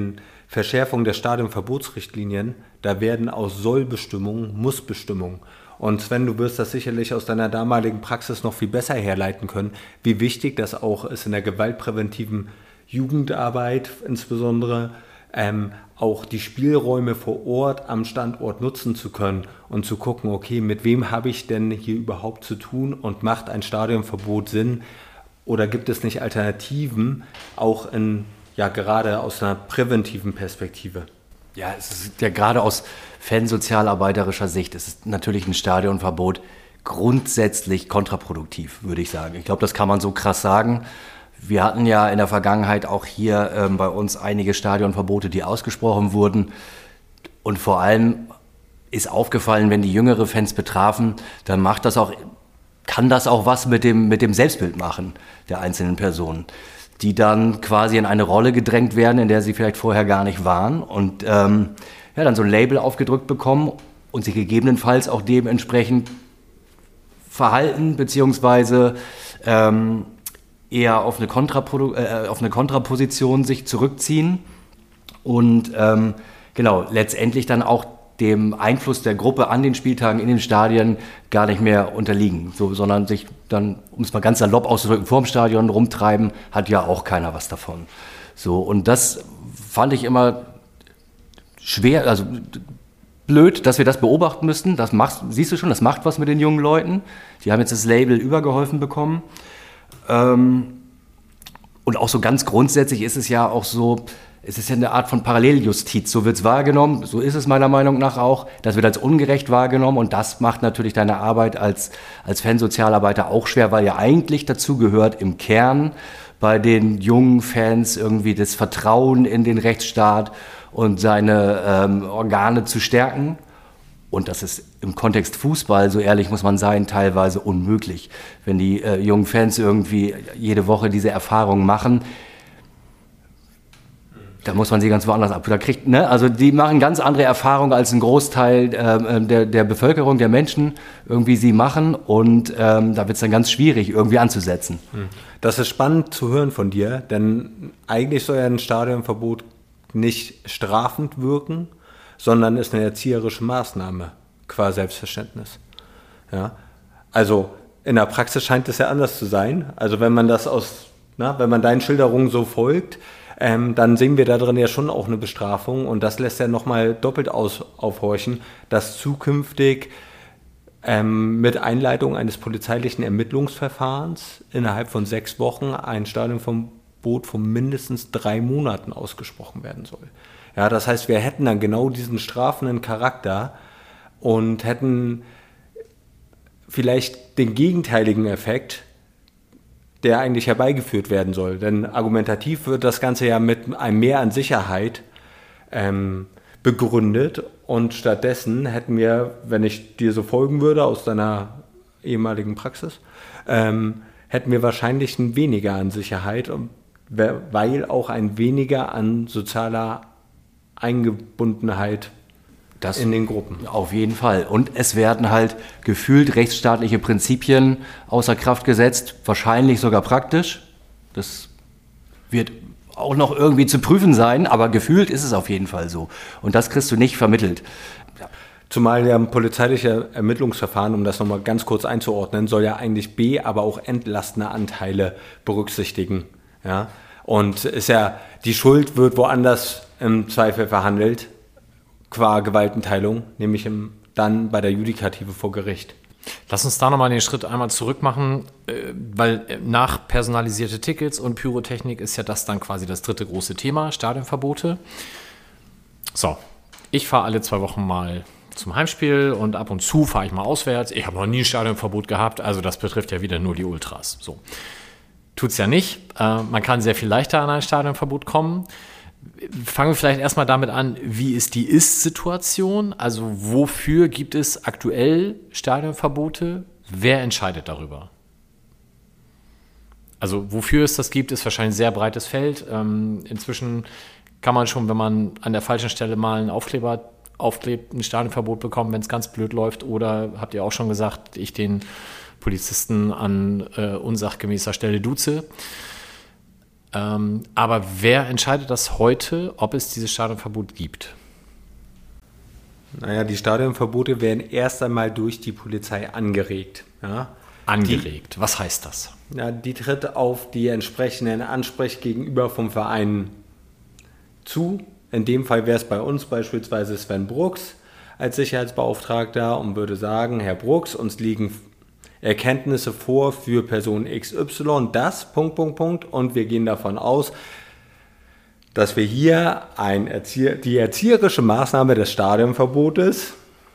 Verschärfung der Stadionverbotsrichtlinien, da werden aus Sollbestimmungen Mussbestimmungen. Und Sven, du wirst das sicherlich aus deiner damaligen Praxis noch viel besser herleiten können, wie wichtig das auch ist in der gewaltpräventiven Jugendarbeit insbesondere, auch die Spielräume vor Ort am Standort nutzen zu können und zu gucken, okay, mit wem habe ich denn hier überhaupt zu tun und macht ein Stadionverbot Sinn oder gibt es nicht Alternativen, auch gerade aus einer präventiven Perspektive? Ja, es ist ja gerade aus fansozialarbeiterischer Sicht, es ist natürlich ein Stadionverbot grundsätzlich kontraproduktiv, würde ich sagen. Ich glaube, das kann man so krass sagen. Wir hatten ja in der Vergangenheit auch hier bei uns einige Stadionverbote, die ausgesprochen wurden. Und vor allem ist aufgefallen, wenn die jüngere Fans betrafen, dann kann das auch was mit dem Selbstbild machen der einzelnen Personen, die dann quasi in eine Rolle gedrängt werden, in der sie vielleicht vorher gar nicht waren und dann so ein Label aufgedrückt bekommen und sich gegebenenfalls auch dementsprechend verhalten, beziehungsweise eher auf eine Kontraposition sich zurückziehen und letztendlich dann auch dem Einfluss der Gruppe an den Spieltagen in den Stadien gar nicht mehr unterliegen, sondern sich dann, um es mal ganz salopp auszudrücken, vorm Stadion rumtreiben, hat ja auch keiner was davon. So, und das fand ich immer schwer, also blöd, dass wir das beobachten müssten. Siehst du schon, das macht was mit den jungen Leuten. Die haben jetzt das Label übergeholfen bekommen. Und auch so ganz grundsätzlich ist es ja auch so, es ist ja eine Art von Paralleljustiz, so wird es wahrgenommen, so ist es meiner Meinung nach auch, das wird als ungerecht wahrgenommen und das macht natürlich deine Arbeit als Fansozialarbeiter auch schwer, weil ja eigentlich dazu gehört im Kern bei den jungen Fans irgendwie das Vertrauen in den Rechtsstaat und seine Organe zu stärken. Und das ist im Kontext Fußball, so ehrlich muss man sein, teilweise unmöglich. Wenn die jungen Fans irgendwie jede Woche diese Erfahrungen machen, da muss man sie ganz woanders ab. Also die machen ganz andere Erfahrungen als ein Großteil der Bevölkerung, der Menschen irgendwie sie machen. Und da wird es dann ganz schwierig, irgendwie anzusetzen. Das ist spannend zu hören von dir, denn eigentlich soll ja ein Stadionverbot nicht strafend wirken, sondern ist eine erzieherische Maßnahme qua Selbstverständnis. Ja? Also in der Praxis scheint es ja anders zu sein. Also wenn man wenn man deinen Schilderungen so folgt, dann sehen wir da drin ja schon auch eine Bestrafung und das lässt ja nochmal doppelt aufhorchen, dass zukünftig mit Einleitung eines polizeilichen Ermittlungsverfahrens innerhalb von 6 Wochen ein Stadionverbot von mindestens 3 Monaten ausgesprochen werden soll. Ja, das heißt, wir hätten dann genau diesen strafenden Charakter und hätten vielleicht den gegenteiligen Effekt, der eigentlich herbeigeführt werden soll. Denn argumentativ wird das Ganze ja mit einem Mehr an Sicherheit begründet und stattdessen hätten wir, wenn ich dir so folgen würde aus deiner ehemaligen Praxis, hätten wir wahrscheinlich ein weniger an Sicherheit, weil auch ein weniger an sozialer Eingebundenheit in den Gruppen. Auf jeden Fall. Und es werden halt gefühlt rechtsstaatliche Prinzipien außer Kraft gesetzt, wahrscheinlich sogar praktisch. Das wird auch noch irgendwie zu prüfen sein, aber gefühlt ist es auf jeden Fall so. Und das kriegst du nicht vermittelt. Ja. Zumal ja ein polizeilicher Ermittlungsverfahren, um das nochmal ganz kurz einzuordnen, soll ja eigentlich aber auch entlastende Anteile berücksichtigen. Ja? Und ist ja, die Schuld wird woanders im Zweifel verhandelt, qua Gewaltenteilung, nämlich dann bei der Judikative vor Gericht. Lass uns da nochmal den Schritt einmal zurück machen, weil nach personalisierte Tickets und Pyrotechnik ist ja das dann quasi das dritte große Thema, Stadionverbote. So, ich fahre alle 2 Wochen mal zum Heimspiel und ab und zu fahre ich mal auswärts. Ich habe noch nie ein Stadionverbot gehabt, also das betrifft ja wieder nur die Ultras. So. Tut's ja nicht. Man kann sehr viel leichter an ein Stadionverbot kommen. Fangen wir vielleicht erstmal damit an, wie ist die Ist-Situation? Also wofür gibt es aktuell Stadionverbote? Wer entscheidet darüber? Also wofür es das gibt, ist wahrscheinlich ein sehr breites Feld. Inzwischen kann man schon, wenn man an der falschen Stelle mal einen Aufkleber aufklebt, ein Stadionverbot bekommen, wenn es ganz blöd läuft. Oder habt ihr auch schon gesagt, ich den Polizisten an unsachgemäßer Stelle duze. Aber wer entscheidet das heute, ob es dieses Stadionverbot gibt? Naja, die Stadionverbote werden erst einmal durch die Polizei angeregt. Ja? Angeregt, was heißt das? Ja, die tritt auf die entsprechenden Ansprechgegenüber vom Verein zu. In dem Fall wäre es bei uns beispielsweise Sven Brooks als Sicherheitsbeauftragter und würde sagen, Herr Brooks, uns liegen Erkenntnisse vor für Person XY, das, ... Und wir gehen davon aus, dass wir hier die erzieherische Maßnahme des Stadionverbotes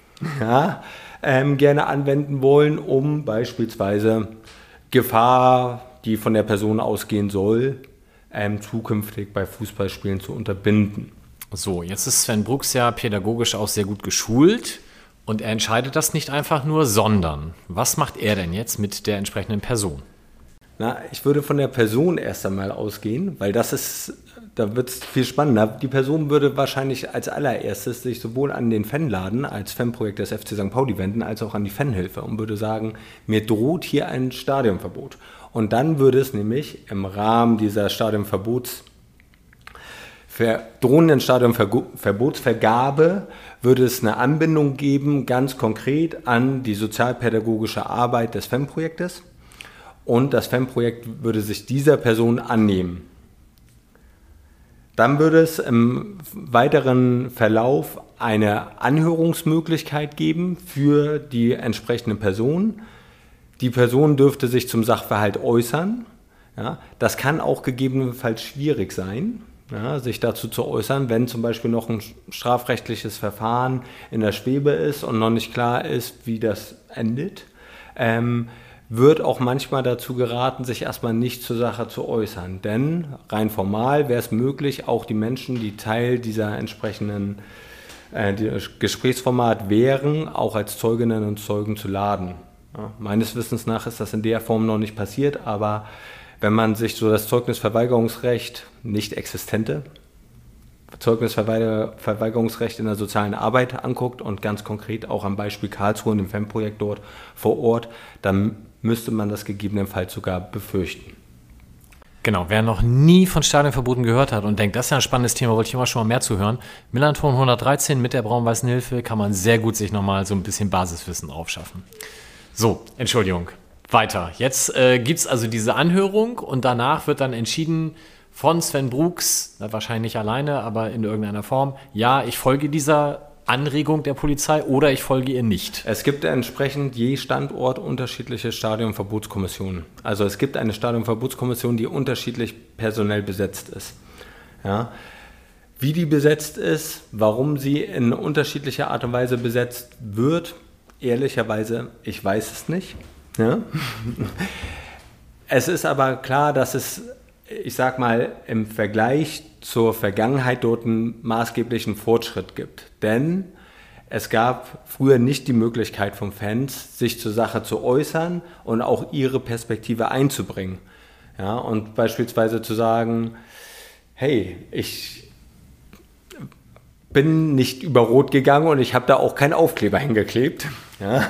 gerne anwenden wollen, um beispielsweise Gefahr, die von der Person ausgehen soll, zukünftig bei Fußballspielen zu unterbinden. So, jetzt ist Sven Brooks ja pädagogisch auch sehr gut geschult und er entscheidet das nicht einfach nur, sondern was macht er denn jetzt mit der entsprechenden Person? Na, ich würde von der Person erst einmal ausgehen, weil da wird es viel spannender. Die Person würde wahrscheinlich als allererstes sich sowohl an den Fanladen als Fanprojekt des FC St. Pauli wenden, als auch an die Fanhilfe und würde sagen, mir droht hier ein Stadionverbot. Und dann würde es nämlich im Rahmen dieser drohenden Stadionverbotsvergabe würde es eine Anbindung geben, ganz konkret an die sozialpädagogische Arbeit des Fanprojektes. Und das Fanprojekt würde sich dieser Person annehmen. Dann würde es im weiteren Verlauf eine Anhörungsmöglichkeit geben für die entsprechende Person. Die Person dürfte sich zum Sachverhalt äußern. Ja, das kann auch gegebenenfalls schwierig sein, ja, sich dazu zu äußern, wenn zum Beispiel noch ein strafrechtliches Verfahren in der Schwebe ist und noch nicht klar ist, wie das endet. Wird auch manchmal dazu geraten, sich erstmal nicht zur Sache zu äußern. Denn rein formal wäre es möglich, auch die Menschen, die Teil dieser entsprechenden Gesprächsformat wären, auch als Zeuginnen und Zeugen zu laden. Ja, meines Wissens nach ist das in der Form noch nicht passiert, aber wenn man sich so das Zeugnisverweigerungsrecht, nicht existente Zeugnisverweigerungsrecht in der sozialen Arbeit anguckt und ganz konkret auch am Beispiel Karlsruhe und dem Fanprojekt dort vor Ort, dann müsste man das gegebenenfalls sogar befürchten. Genau, wer noch nie von Stadionverboten gehört hat und denkt, das ist ja ein spannendes Thema, wollte ich immer schon mal mehr zuhören. Millanton 113 mit der Braun-Weißen Hilfe kann man sehr gut sich nochmal so ein bisschen Basiswissen aufschaffen. So, Entschuldigung, weiter. Jetzt gibt es also diese Anhörung und danach wird dann entschieden von Sven Brooks, wahrscheinlich nicht alleine, aber in irgendeiner Form, ja, ich folge dieser Anregung der Polizei oder ich folge ihr nicht. Es gibt entsprechend je Standort unterschiedliche Stadionverbotskommissionen. Also es gibt eine Stadionverbotskommission, die unterschiedlich personell besetzt ist. Ja. Wie die besetzt ist, warum sie in unterschiedlicher Art und Weise besetzt wird, ehrlicherweise, ich weiß es nicht. Ja. Es ist aber klar, dass es, ich sag mal, im Vergleich zur Vergangenheit dort einen maßgeblichen Fortschritt gibt. Denn es gab früher nicht die Möglichkeit von Fans, sich zur Sache zu äußern und auch ihre Perspektive einzubringen. Ja, und beispielsweise zu sagen, hey, ich bin nicht über Rot gegangen und ich habe da auch keinen Aufkleber hingeklebt. Ja.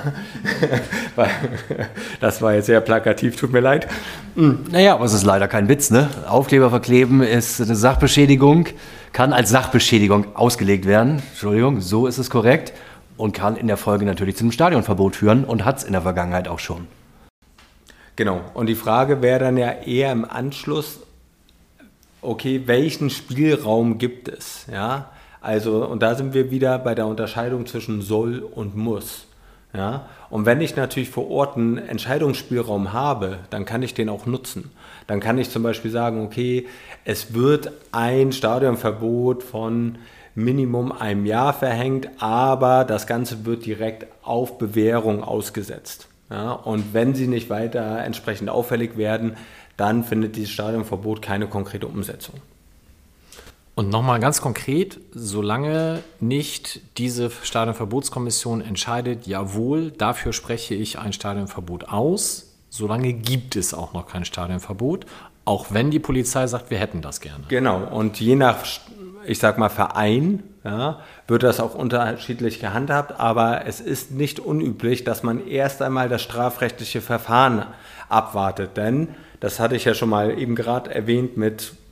Das war jetzt sehr plakativ, tut mir leid. Naja, aber es ist leider kein Witz, ne? Aufkleber verkleben ist eine Sachbeschädigung, kann als Sachbeschädigung ausgelegt werden, Entschuldigung, so ist es korrekt, und kann in der Folge natürlich zu einem Stadionverbot führen und hat es in der Vergangenheit auch schon. Genau, und die Frage wäre dann ja eher im Anschluss, okay, welchen Spielraum gibt es? Ja? Also, und da sind wir wieder bei der Unterscheidung zwischen soll und muss. Ja? Und wenn ich natürlich vor Ort einen Entscheidungsspielraum habe, dann kann ich den auch nutzen. Dann kann ich zum Beispiel sagen, okay, es wird ein Stadionverbot von Minimum einem Jahr verhängt, aber das Ganze wird direkt auf Bewährung ausgesetzt. Ja? Und wenn sie nicht weiter entsprechend auffällig werden, dann findet dieses Stadionverbot keine konkrete Umsetzung. Und nochmal ganz konkret, solange nicht diese Stadionverbotskommission entscheidet, jawohl, dafür spreche ich ein Stadionverbot aus, solange gibt es auch noch kein Stadionverbot, auch wenn die Polizei sagt, wir hätten das gerne. Genau, und je nach, ich sag mal, Verein, ja, wird das auch unterschiedlich gehandhabt, aber es ist nicht unüblich, dass man erst einmal das strafrechtliche Verfahren abwartet, denn das hatte ich ja schon mal eben gerade erwähnt mit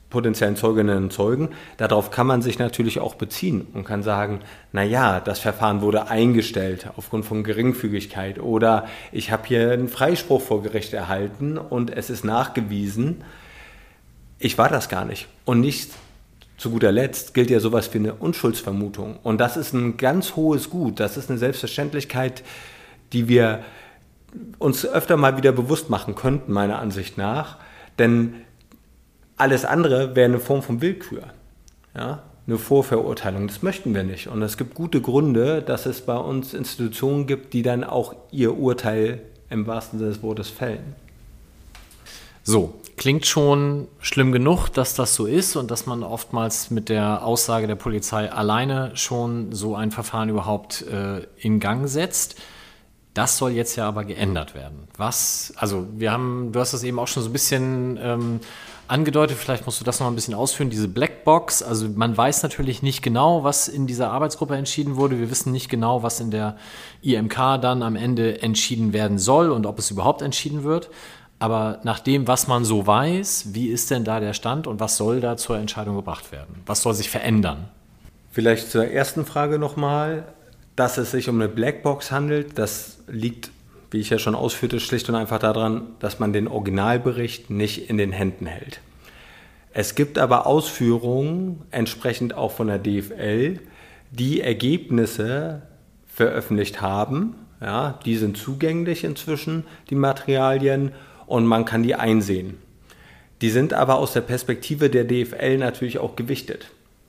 potenziellen Zeuginnen und Zeugen. Darauf kann man sich natürlich auch beziehen und kann sagen, naja, das Verfahren wurde eingestellt aufgrund von Geringfügigkeit oder ich habe hier einen Freispruch vor Gericht erhalten und es ist nachgewiesen, ich war das gar nicht. Und nicht zu guter Letzt gilt ja sowas wie eine Unschuldsvermutung. Und das ist ein ganz hohes Gut, das ist eine Selbstverständlichkeit, die wir uns öfter mal wieder bewusst machen könnten, meiner Ansicht nach. Denn alles andere wäre eine Form von Willkür, ja? Eine Vorverurteilung. Das möchten wir nicht. Und es gibt gute Gründe, dass es bei uns Institutionen gibt, die dann auch ihr Urteil im wahrsten Sinne des Wortes fällen. So, klingt schon schlimm genug, dass das so ist und dass man oftmals mit der Aussage der Polizei alleine schon so ein Verfahren überhaupt in Gang setzt. Das soll jetzt ja aber geändert werden. Du hast das eben auch schon so ein bisschen angedeutet, vielleicht musst du das noch ein bisschen ausführen, diese Blackbox, also man weiß natürlich nicht genau, was in dieser Arbeitsgruppe entschieden wurde, wir wissen nicht genau, was in der IMK dann am Ende entschieden werden soll und ob es überhaupt entschieden wird, aber nach dem, was man so weiß, wie ist denn da der Stand und was soll da zur Entscheidung gebracht werden? Was soll sich verändern? Vielleicht zur ersten Frage nochmal, dass es sich um eine Blackbox handelt, das liegt, wie ich ja schon ausführte, schlicht und einfach daran, dass man den Originalbericht nicht in den Händen hält. Es gibt aber Ausführungen, entsprechend auch von der DFL, die Ergebnisse veröffentlicht haben. Ja, die sind zugänglich inzwischen, die Materialien, und man kann die einsehen. Die sind aber aus der Perspektive der DFL natürlich auch gewichtet.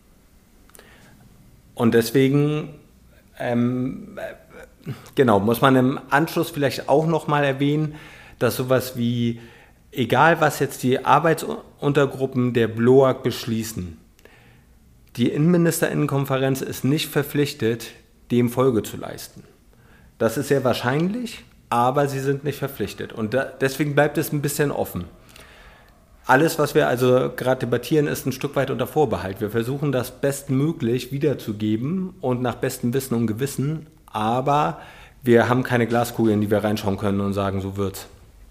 Und deswegen muss man im Anschluss vielleicht auch nochmal erwähnen, dass sowas wie, egal was jetzt die Arbeitsuntergruppen der BLOAG beschließen, die Innenministerinnenkonferenz ist nicht verpflichtet, dem Folge zu leisten. Das ist sehr wahrscheinlich, aber sie sind nicht verpflichtet. Und deswegen bleibt es ein bisschen offen. Alles, was wir also gerade debattieren, ist ein Stück weit unter Vorbehalt. Wir versuchen, das bestmöglich wiederzugeben und nach bestem Wissen und Gewissen, aber wir haben keine Glaskugel, in die wir reinschauen können und sagen, so wird's.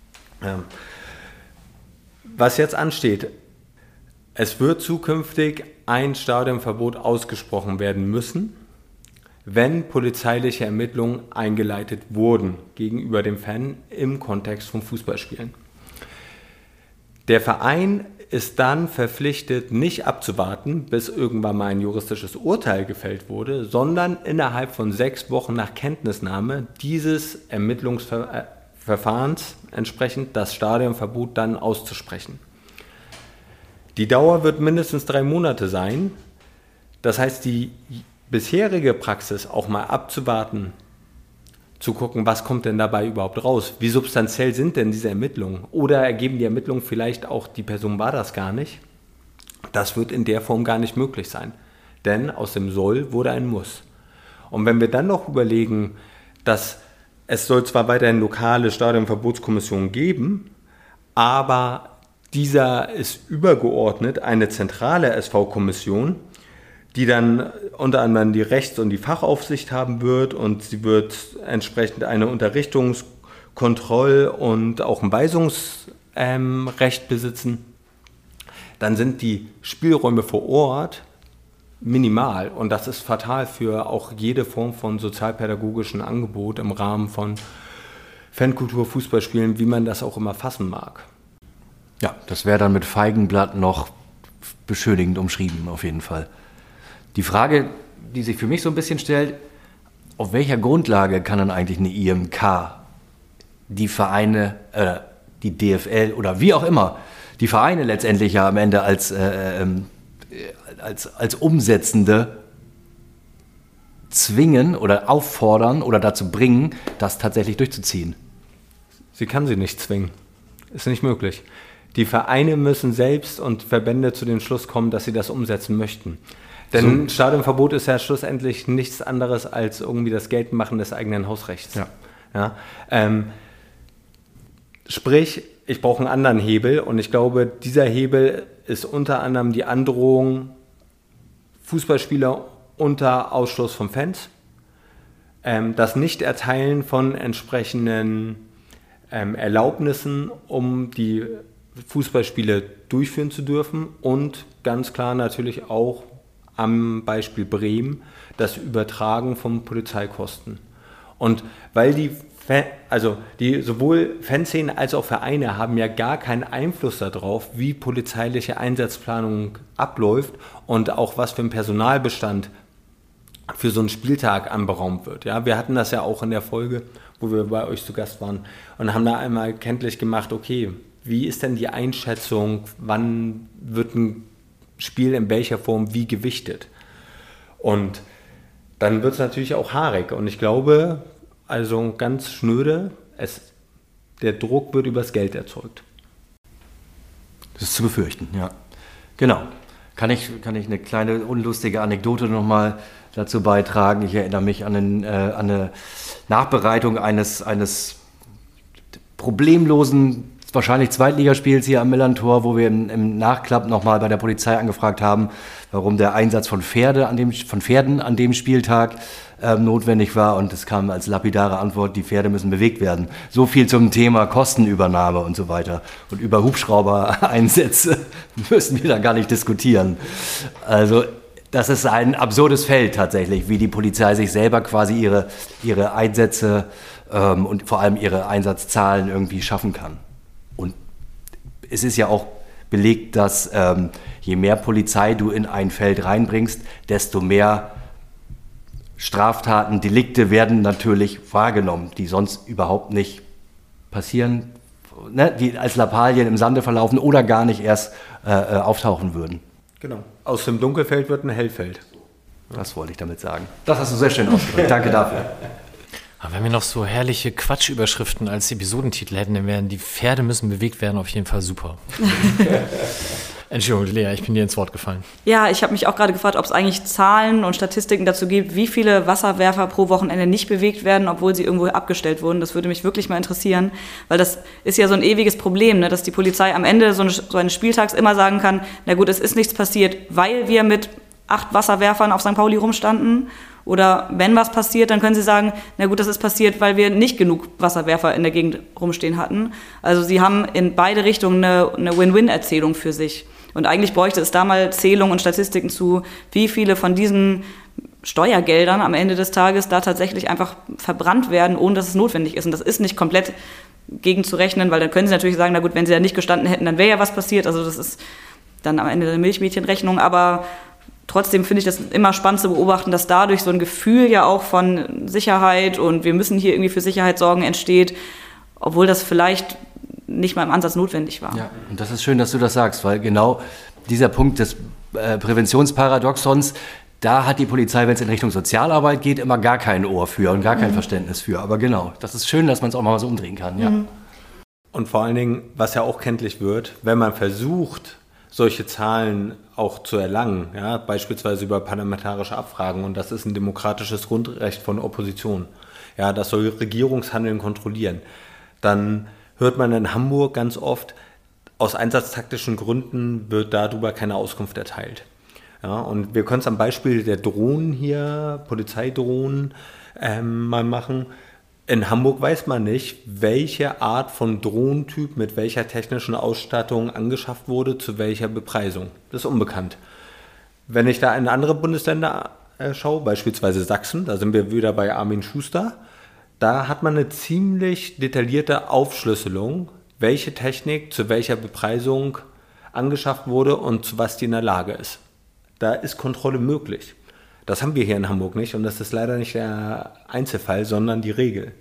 Was jetzt ansteht, es wird zukünftig ein Stadionverbot ausgesprochen werden müssen, wenn polizeiliche Ermittlungen eingeleitet wurden gegenüber dem Fan im Kontext von Fußballspielen. Der Verein ist dann verpflichtet, nicht abzuwarten, bis irgendwann mal ein juristisches Urteil gefällt wurde, sondern innerhalb von 6 Wochen nach Kenntnisnahme dieses Ermittlungsverfahrens entsprechend das Stadionverbot dann auszusprechen. Die Dauer wird mindestens 3 Monate sein. Das heißt, die bisherige Praxis auch mal abzuwarten, zu gucken, was kommt denn dabei überhaupt raus? Wie substanziell sind denn diese Ermittlungen? Oder ergeben die Ermittlungen vielleicht auch, die Person war das gar nicht? Das wird in der Form gar nicht möglich sein. Denn aus dem Soll wurde ein Muss. Und wenn wir dann noch überlegen, dass es soll zwar weiterhin lokale Stadionverbotskommissionen geben, aber dieser ist übergeordnet eine zentrale SV-Kommission, die dann unter anderem die Rechts- und die Fachaufsicht haben wird und sie wird entsprechend eine Unterrichtungskontroll- und auch ein Weisungsrecht besitzen, dann sind die Spielräume vor Ort minimal und das ist fatal für auch jede Form von sozialpädagogischen Angebot im Rahmen von Fankultur, Fußballspielen, wie man das auch immer fassen mag. Ja, das wäre dann mit Feigenblatt noch beschönigend umschrieben, auf jeden Fall. Die Frage, die sich für mich so ein bisschen stellt, auf welcher Grundlage kann dann eigentlich eine IMK die Vereine, die DFL oder wie auch immer, die Vereine letztendlich ja am Ende als Umsetzende zwingen oder auffordern oder dazu bringen, das tatsächlich durchzuziehen? Sie kann sie nicht zwingen. Ist nicht möglich. Die Vereine müssen selbst und Verbände zu dem Schluss kommen, dass sie das umsetzen möchten. Denn Stadionverbot ist ja schlussendlich nichts anderes als irgendwie das Geltendmachen des eigenen Hausrechts. Ja? Sprich, ich brauche einen anderen Hebel und ich glaube, dieser Hebel ist unter anderem die Androhung Fußballspieler unter Ausschluss von Fans, das Nichterteilen von entsprechenden Erlaubnissen, um die Fußballspiele durchführen zu dürfen und ganz klar natürlich auch am Beispiel Bremen das Übertragen von Polizeikosten. Und weil die sowohl Fanszenen als auch Vereine haben ja gar keinen Einfluss darauf, wie polizeiliche Einsatzplanung abläuft und auch was für ein Personalbestand für so einen Spieltag anberaumt wird. Ja, wir hatten das ja auch in der Folge, wo wir bei euch zu Gast waren und haben da einmal kenntlich gemacht, okay, wie ist denn die Einschätzung, wann wird ein Spiel in welcher Form wie gewichtet? Und dann wird es natürlich auch haarig und ich glaube, also ganz schnöde, der Druck wird übers Geld erzeugt. Das ist zu befürchten, ja. Genau. Kann ich eine kleine unlustige Anekdote nochmal dazu beitragen? Ich erinnere mich an eine Nachbereitung eines problemlosen, wahrscheinlich Zweitligaspiels hier am Millantor, wo wir im Nachklapp nochmal bei der Polizei angefragt haben, warum der Einsatz von Pferden an dem Spieltag notwendig war. Und es kam als lapidare Antwort, die Pferde müssen bewegt werden. So viel zum Thema Kostenübernahme und so weiter. Und über Hubschrauber-Einsätze müssen wir da gar nicht diskutieren. Also das ist ein absurdes Feld tatsächlich, wie die Polizei sich selber quasi ihre Einsätze und vor allem ihre Einsatzzahlen irgendwie schaffen kann. Und es ist ja auch belegt, dass je mehr Polizei du in ein Feld reinbringst, desto mehr Straftaten, Delikte werden natürlich wahrgenommen, die sonst überhaupt nicht passieren, ne, die als Lappalien im Sande verlaufen oder gar nicht erst auftauchen würden. Genau. Aus dem Dunkelfeld wird ein Hellfeld. Das wollte ich damit sagen. Das hast du sehr schön ausgedrückt. Danke dafür. Aber wenn wir noch so herrliche Quatschüberschriften als Episodentitel hätten, dann wären die Pferde müssen bewegt werden auf jeden Fall super. Entschuldigung, Lea, ich bin dir ins Wort gefallen. Ja, ich habe mich auch gerade gefragt, ob es eigentlich Zahlen und Statistiken dazu gibt, wie viele Wasserwerfer pro Wochenende nicht bewegt werden, obwohl sie irgendwo abgestellt wurden. Das würde mich wirklich mal interessieren, weil das ist ja so ein ewiges Problem, ne, dass die Polizei am Ende so eines Spieltags immer sagen kann, na gut, es ist nichts passiert, weil wir mit 8 Wasserwerfern auf St. Pauli rumstanden. Oder wenn was passiert, dann können sie sagen, na gut, das ist passiert, weil wir nicht genug Wasserwerfer in der Gegend rumstehen hatten. Also sie haben in beide Richtungen eine Win-Win-Erzählung für sich. Und eigentlich bräuchte es da mal Zählungen und Statistiken zu, wie viele von diesen Steuergeldern am Ende des Tages da tatsächlich einfach verbrannt werden, ohne dass es notwendig ist. Und das ist nicht komplett gegenzurechnen, weil dann können sie natürlich sagen, na gut, wenn sie da nicht gestanden hätten, dann wäre ja was passiert. Also das ist dann am Ende eine Milchmädchenrechnung, aber trotzdem finde ich das immer spannend zu beobachten, dass dadurch so ein Gefühl ja auch von Sicherheit und wir müssen hier irgendwie für Sicherheit sorgen entsteht, obwohl das vielleicht nicht mal im Ansatz notwendig war. Ja, und das ist schön, dass du das sagst, weil genau dieser Punkt des Präventionsparadoxons, da hat die Polizei, wenn es in Richtung Sozialarbeit geht, immer gar kein Ohr für und gar kein Verständnis für. Aber genau, das ist schön, dass man es auch mal so umdrehen kann. Ja. Und vor allen Dingen, was ja auch kenntlich wird, wenn man versucht, solche Zahlen auch zu erlangen, ja, beispielsweise über parlamentarische Abfragen, und das ist ein demokratisches Grundrecht von Opposition, ja, das soll Regierungshandeln kontrollieren, dann hört man in Hamburg ganz oft, aus einsatztaktischen Gründen wird darüber keine Auskunft erteilt. Ja, und wir können es am Beispiel der Drohnen hier, Polizeidrohnen, mal machen. In Hamburg weiß man nicht, welche Art von Drohnentyp mit welcher technischen Ausstattung angeschafft wurde, zu welcher Bepreisung. Das ist unbekannt. Wenn ich da in andere Bundesländer schaue, beispielsweise Sachsen, da sind wir wieder bei Armin Schuster, da hat man eine ziemlich detaillierte Aufschlüsselung, welche Technik zu welcher Bepreisung angeschafft wurde und zu was die in der Lage ist. Da ist Kontrolle möglich. Das haben wir hier in Hamburg nicht und das ist leider nicht der Einzelfall, sondern die Regel.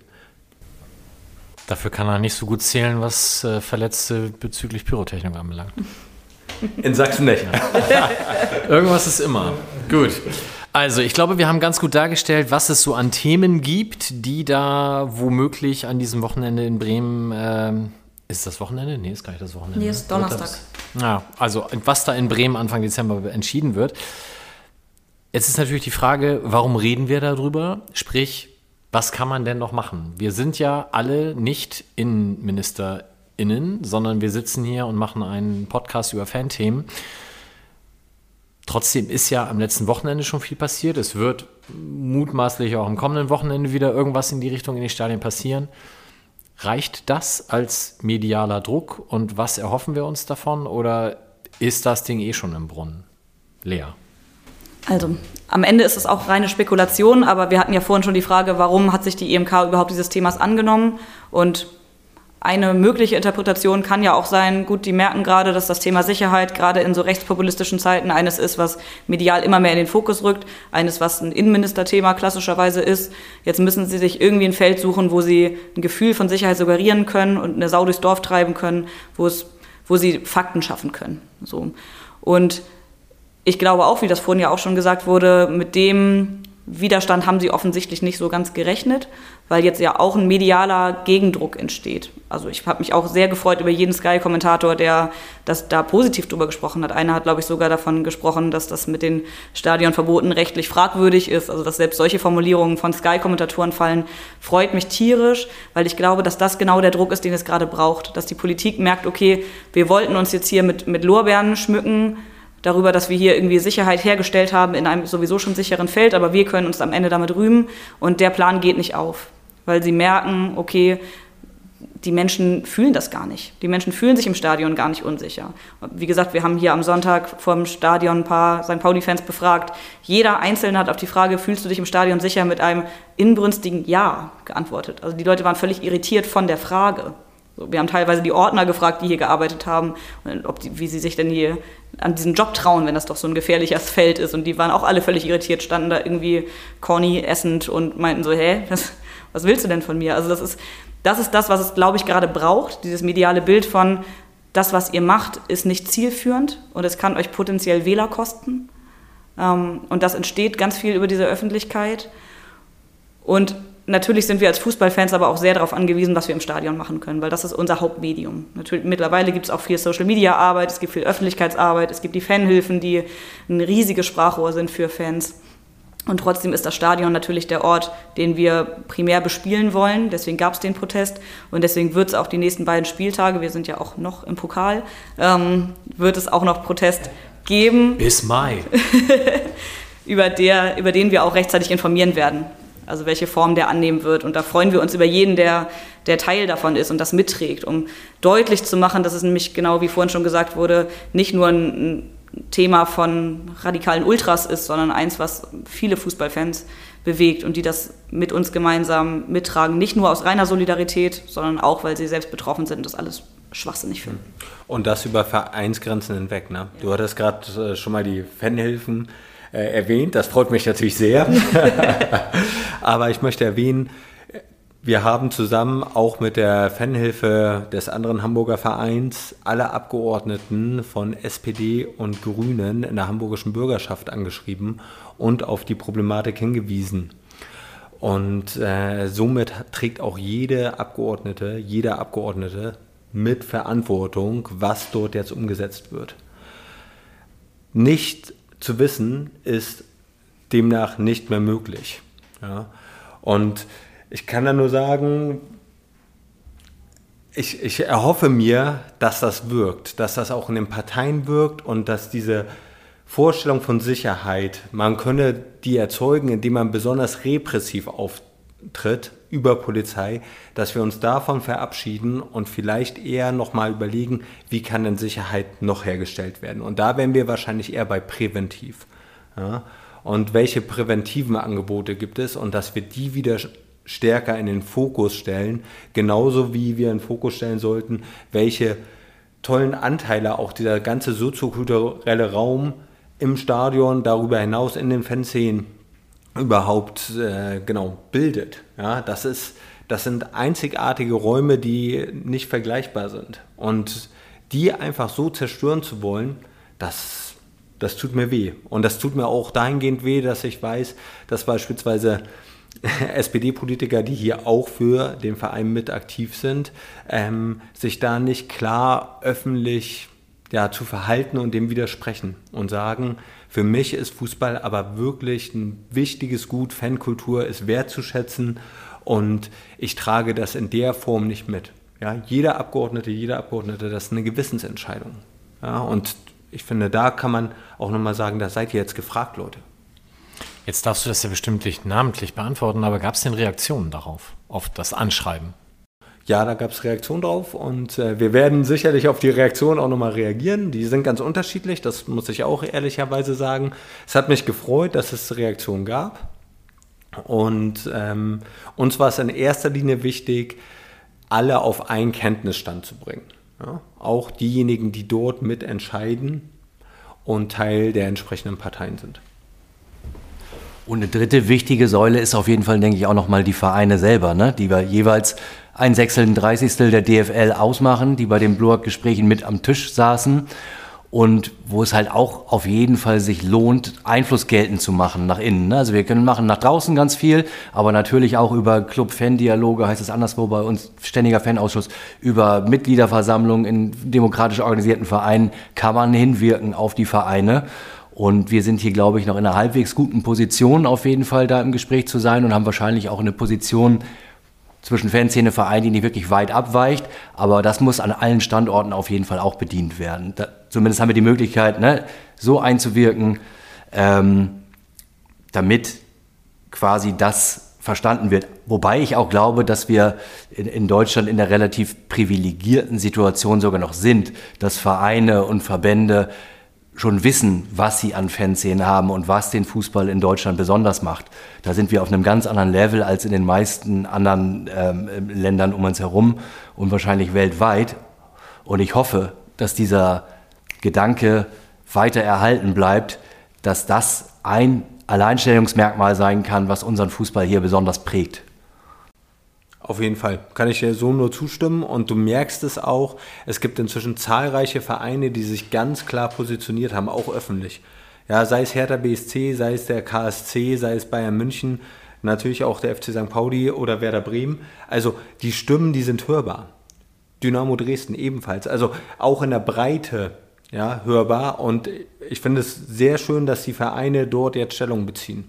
Dafür kann er nicht so gut zählen, was Verletzte bezüglich Pyrotechnik anbelangt. In Sachsen nicht. Irgendwas ist immer. Gut. Also, ich glaube, wir haben ganz gut dargestellt, was es so an Themen gibt, die da womöglich an diesem Wochenende in Bremen, ist das Wochenende? Nee, ist gar nicht das Wochenende. Nee, ist Donnerstag. Ja, also was da in Bremen Anfang Dezember entschieden wird. Jetzt ist natürlich die Frage, warum reden wir darüber? Sprich, was kann man denn noch machen? Wir sind ja alle nicht InnenministerInnen, sondern wir sitzen hier und machen einen Podcast über Fanthemen. Trotzdem ist ja am letzten Wochenende schon viel passiert. Es wird mutmaßlich auch am kommenden Wochenende wieder irgendwas in die Richtung in den Stadien passieren. Reicht das als medialer Druck und was erhoffen wir uns davon oder ist das Ding eh schon im Brunnen? Lea. Also am Ende ist es auch reine Spekulation, aber wir hatten ja vorhin schon die Frage, warum hat sich die EMK überhaupt dieses Themas angenommen? Und eine mögliche Interpretation kann ja auch sein, gut, die merken gerade, dass das Thema Sicherheit gerade in so rechtspopulistischen Zeiten eines ist, was medial immer mehr in den Fokus rückt, eines, was ein Innenministerthema klassischerweise ist. Jetzt müssen sie sich irgendwie ein Feld suchen, wo sie ein Gefühl von Sicherheit suggerieren können und eine Sau durchs Dorf treiben können, wo sie Fakten schaffen können. So. Und ich glaube auch, wie das vorhin ja auch schon gesagt wurde, mit dem Widerstand haben sie offensichtlich nicht so ganz gerechnet, weil jetzt ja auch ein medialer Gegendruck entsteht. Also ich habe mich auch sehr gefreut über jeden Sky-Kommentator, der das da positiv drüber gesprochen hat. Einer hat, glaube ich, sogar davon gesprochen, dass das mit den Stadionverboten rechtlich fragwürdig ist. Also dass selbst solche Formulierungen von Sky-Kommentatoren fallen, freut mich tierisch, weil ich glaube, dass das genau der Druck ist, den es gerade braucht. Dass die Politik merkt, okay, wir wollten uns jetzt hier mit Lorbeeren schmücken, darüber, dass wir hier irgendwie Sicherheit hergestellt haben in einem sowieso schon sicheren Feld, aber wir können uns am Ende damit rühmen und der Plan geht nicht auf, weil sie merken, okay, die Menschen fühlen das gar nicht. Die Menschen fühlen sich im Stadion gar nicht unsicher. Wie gesagt, wir haben hier am Sonntag vor dem Stadion ein paar St. Pauli-Fans befragt. Jeder Einzelne hat auf die Frage, fühlst du dich im Stadion sicher, mit einem inbrünstigen Ja geantwortet. Also die Leute waren völlig irritiert von der Frage. Wir haben teilweise die Ordner gefragt, die hier gearbeitet haben, wie sie sich denn hier an diesen Job trauen, wenn das doch so ein gefährliches Feld ist. Und die waren auch alle völlig irritiert, standen da irgendwie corny essend und meinten so, was willst du denn von mir? Also das ist das, was es, glaube ich, gerade braucht, dieses mediale Bild von, das, was ihr macht, ist nicht zielführend und es kann euch potenziell Wähler kosten. Und das entsteht ganz viel über diese Öffentlichkeit. Und natürlich sind wir als Fußballfans aber auch sehr darauf angewiesen, was wir im Stadion machen können, weil das ist unser Hauptmedium. Natürlich, mittlerweile gibt es auch viel Social-Media-Arbeit, es gibt viel Öffentlichkeitsarbeit, es gibt die Fanhilfen, die ein riesiges Sprachrohr sind für Fans. Und trotzdem ist das Stadion natürlich der Ort, den wir primär bespielen wollen. Deswegen gab es den Protest und deswegen wird es auch die nächsten beiden Spieltage, wir sind ja auch noch im Pokal, wird es auch noch Protest geben. Bis Mai. über den wir auch rechtzeitig informieren werden. Also welche Form der annehmen wird. Und da freuen wir uns über jeden, der Teil davon ist und das mitträgt, um deutlich zu machen, dass es nämlich genau wie vorhin schon gesagt wurde, nicht nur ein Thema von radikalen Ultras ist, sondern eins, was viele Fußballfans bewegt und die das mit uns gemeinsam mittragen. Nicht nur aus reiner Solidarität, sondern auch, weil sie selbst betroffen sind und das alles schwachsinnig finden. Und das über Vereinsgrenzen hinweg. Ne? Du hattest gerade schon mal die Fanhilfen erwähnt. Das freut mich natürlich sehr. Aber ich möchte erwähnen, wir haben zusammen auch mit der Fanhilfe des anderen Hamburger Vereins alle Abgeordneten von SPD und Grünen in der hamburgischen Bürgerschaft angeschrieben und auf die Problematik hingewiesen. Und somit trägt auch jeder Abgeordnete mit Verantwortung, was dort jetzt umgesetzt wird. Nicht zu wissen ist demnach nicht mehr möglich. Ja? Und ich kann da nur sagen, ich erhoffe mir, dass das wirkt, dass das auch in den Parteien wirkt und dass diese Vorstellung von Sicherheit, man könne die erzeugen, indem man besonders repressiv auftritt über Polizei, dass wir uns davon verabschieden und vielleicht eher nochmal überlegen, wie kann denn Sicherheit noch hergestellt werden. Und da wären wir wahrscheinlich eher bei präventiv. Ja? Und welche präventiven Angebote gibt es und dass wir die wieder stärker in den Fokus stellen, genauso wie wir in den Fokus stellen sollten, welche tollen Anteile auch dieser ganze soziokulturelle Raum im Stadion, darüber hinaus in den Fanszenen überhaupt bildet. Ja, das sind einzigartige Räume, die nicht vergleichbar sind. Und die einfach so zerstören zu wollen, das tut mir weh. Und das tut mir auch dahingehend weh, dass ich weiß, dass beispielsweise SPD-Politiker, die hier auch für den Verein mit aktiv sind, sich da nicht klar öffentlich zu verhalten und dem widersprechen und sagen, für mich ist Fußball aber wirklich ein wichtiges Gut, Fankultur ist wertzuschätzen und ich trage das in der Form nicht mit. Ja, jeder Abgeordnete, das ist eine Gewissensentscheidung. Ja, und ich finde, da kann man auch nochmal sagen, da seid ihr jetzt gefragt, Leute. Jetzt darfst du das ja bestimmt nicht namentlich beantworten, aber gab es denn Reaktionen darauf, auf das Anschreiben? Ja, da gab es Reaktionen drauf und wir werden sicherlich auf die Reaktion auch nochmal reagieren. Die sind ganz unterschiedlich, das muss ich auch ehrlicherweise sagen. Es hat mich gefreut, dass es Reaktionen gab und uns war es in erster Linie wichtig, alle auf einen Kenntnisstand zu bringen. Ja? Auch diejenigen, die dort mitentscheiden und Teil der entsprechenden Parteien sind. Und eine dritte wichtige Säule ist auf jeden Fall, denke ich, auch nochmal die Vereine selber, ne? Die wir jeweils 1/36 der DFL ausmachen, die bei den Bloag-Gesprächen mit am Tisch saßen und wo es halt auch auf jeden Fall sich lohnt, Einfluss geltend zu machen nach innen. Ne? Also wir können machen nach draußen ganz viel, aber natürlich auch über Club-Fan-Dialoge, heißt es anderswo bei uns, ständiger Fanausschuss, über Mitgliederversammlungen in demokratisch organisierten Vereinen kann man hinwirken auf die Vereine. Und wir sind hier, glaube ich, noch in einer halbwegs guten Position, auf jeden Fall da im Gespräch zu sein und haben wahrscheinlich auch eine Position zwischen Fanszene, Verein, die nicht wirklich weit abweicht. Aber das muss an allen Standorten auf jeden Fall auch bedient werden. Zumindest haben wir die Möglichkeit, ne, so einzuwirken, damit quasi das verstanden wird. Wobei ich auch glaube, dass wir in Deutschland in der relativ privilegierten Situation sogar noch sind, dass Vereine und Verbände schon wissen, was sie an Fanszenen haben und was den Fußball in Deutschland besonders macht. Da sind wir auf einem ganz anderen Level als in den meisten anderen Ländern um uns herum und wahrscheinlich weltweit. Und ich hoffe, dass dieser Gedanke weiter erhalten bleibt, dass das ein Alleinstellungsmerkmal sein kann, was unseren Fußball hier besonders prägt. Auf jeden Fall, kann ich dir so nur zustimmen und du merkst es auch, es gibt inzwischen zahlreiche Vereine, die sich ganz klar positioniert haben, auch öffentlich. Ja, sei es Hertha BSC, sei es der KSC, sei es Bayern München, natürlich auch der FC St. Pauli oder Werder Bremen. Also die Stimmen, die sind hörbar. Dynamo Dresden ebenfalls, also auch in der Breite, ja, hörbar und ich finde es sehr schön, dass die Vereine dort jetzt Stellung beziehen.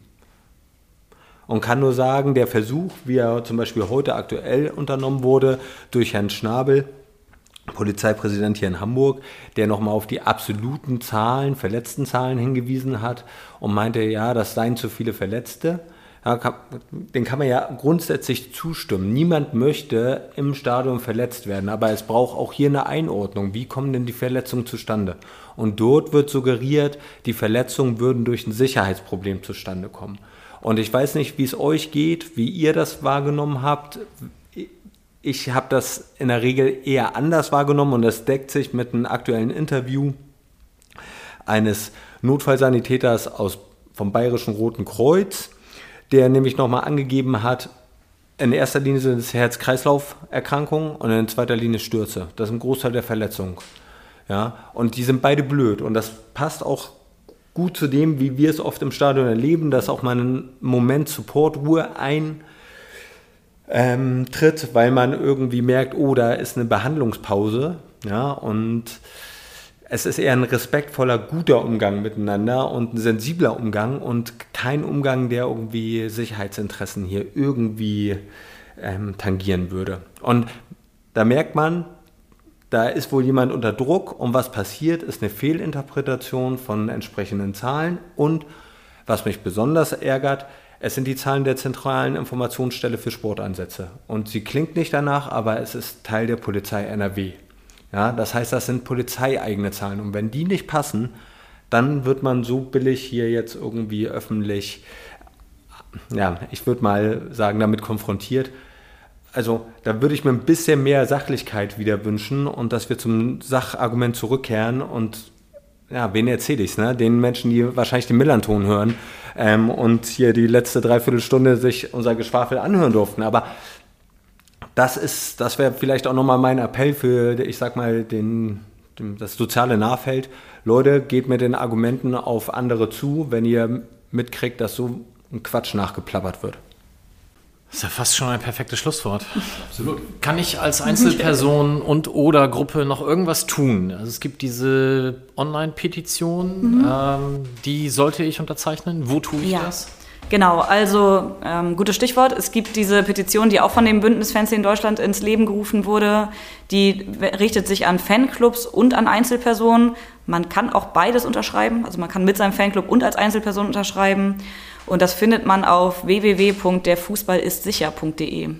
Und kann nur sagen, der Versuch, wie er zum Beispiel heute aktuell unternommen wurde, durch Herrn Schnabel, Polizeipräsident hier in Hamburg, der nochmal auf die absoluten Zahlen, verletzten Zahlen hingewiesen hat und meinte, ja, das seien zu viele Verletzte. Ja, den kann man ja grundsätzlich zustimmen. Niemand möchte im Stadion verletzt werden, aber es braucht auch hier eine Einordnung. Wie kommen denn die Verletzungen zustande? Und dort wird suggeriert, die Verletzungen würden durch ein Sicherheitsproblem zustande kommen. Und ich weiß nicht, wie es euch geht, wie ihr das wahrgenommen habt. Ich habe das in der Regel eher anders wahrgenommen und das deckt sich mit einem aktuellen Interview eines Notfallsanitäters vom Bayerischen Roten Kreuz, der nämlich nochmal angegeben hat, in erster Linie sind es Herz-Kreislauf-Erkrankungen und in zweiter Linie Stürze. Das ist ein Großteil der Verletzungen. Ja? Und die sind beide blöd und das passt auch gut zu dem, wie wir es oft im Stadion erleben, dass auch mal ein Moment Supportruhe eintritt, weil man irgendwie merkt, oh, da ist eine Behandlungspause. Ja, und es ist eher ein respektvoller, guter Umgang miteinander und ein sensibler Umgang und kein Umgang, der irgendwie Sicherheitsinteressen hier irgendwie tangieren würde. Und da merkt man, da ist wohl jemand unter Druck und was passiert, ist eine Fehlinterpretation von entsprechenden Zahlen und was mich besonders ärgert, es sind die Zahlen der zentralen Informationsstelle für Sporteinsätze und sie klingt nicht danach, aber es ist Teil der Polizei NRW. Ja, das heißt, das sind polizeieigene Zahlen und wenn die nicht passen, dann wird man so billig hier jetzt irgendwie öffentlich, ja, ich würde mal sagen, damit konfrontiert. Also da würde ich mir ein bisschen mehr Sachlichkeit wieder wünschen und dass wir zum Sachargument zurückkehren und ja, wen erzähle ich es, ne? Den Menschen, die wahrscheinlich den Millanton hören und hier die letzte Dreiviertelstunde sich unser Geschwafel anhören durften. Aber das wäre vielleicht auch nochmal mein Appell für, ich sag mal, das soziale Nahfeld. Leute, geht mit den Argumenten auf andere zu, wenn ihr mitkriegt, dass so ein Quatsch nachgeplappert wird. Das ist ja fast schon ein perfektes Schlusswort. Absolut. Kann ich als Einzelperson und/oder Gruppe noch irgendwas tun? Also es gibt diese Online-Petition, die sollte ich unterzeichnen. Wo tue ich das? Genau, also gutes Stichwort. Es gibt diese Petition, die auch von dem Bündnis Fanszene Deutschland ins Leben gerufen wurde. Die richtet sich an Fanclubs und an Einzelpersonen. Man kann auch beides unterschreiben. Also man kann mit seinem Fanclub und als Einzelperson unterschreiben. Und das findet man auf www.derfußballistsicher.de.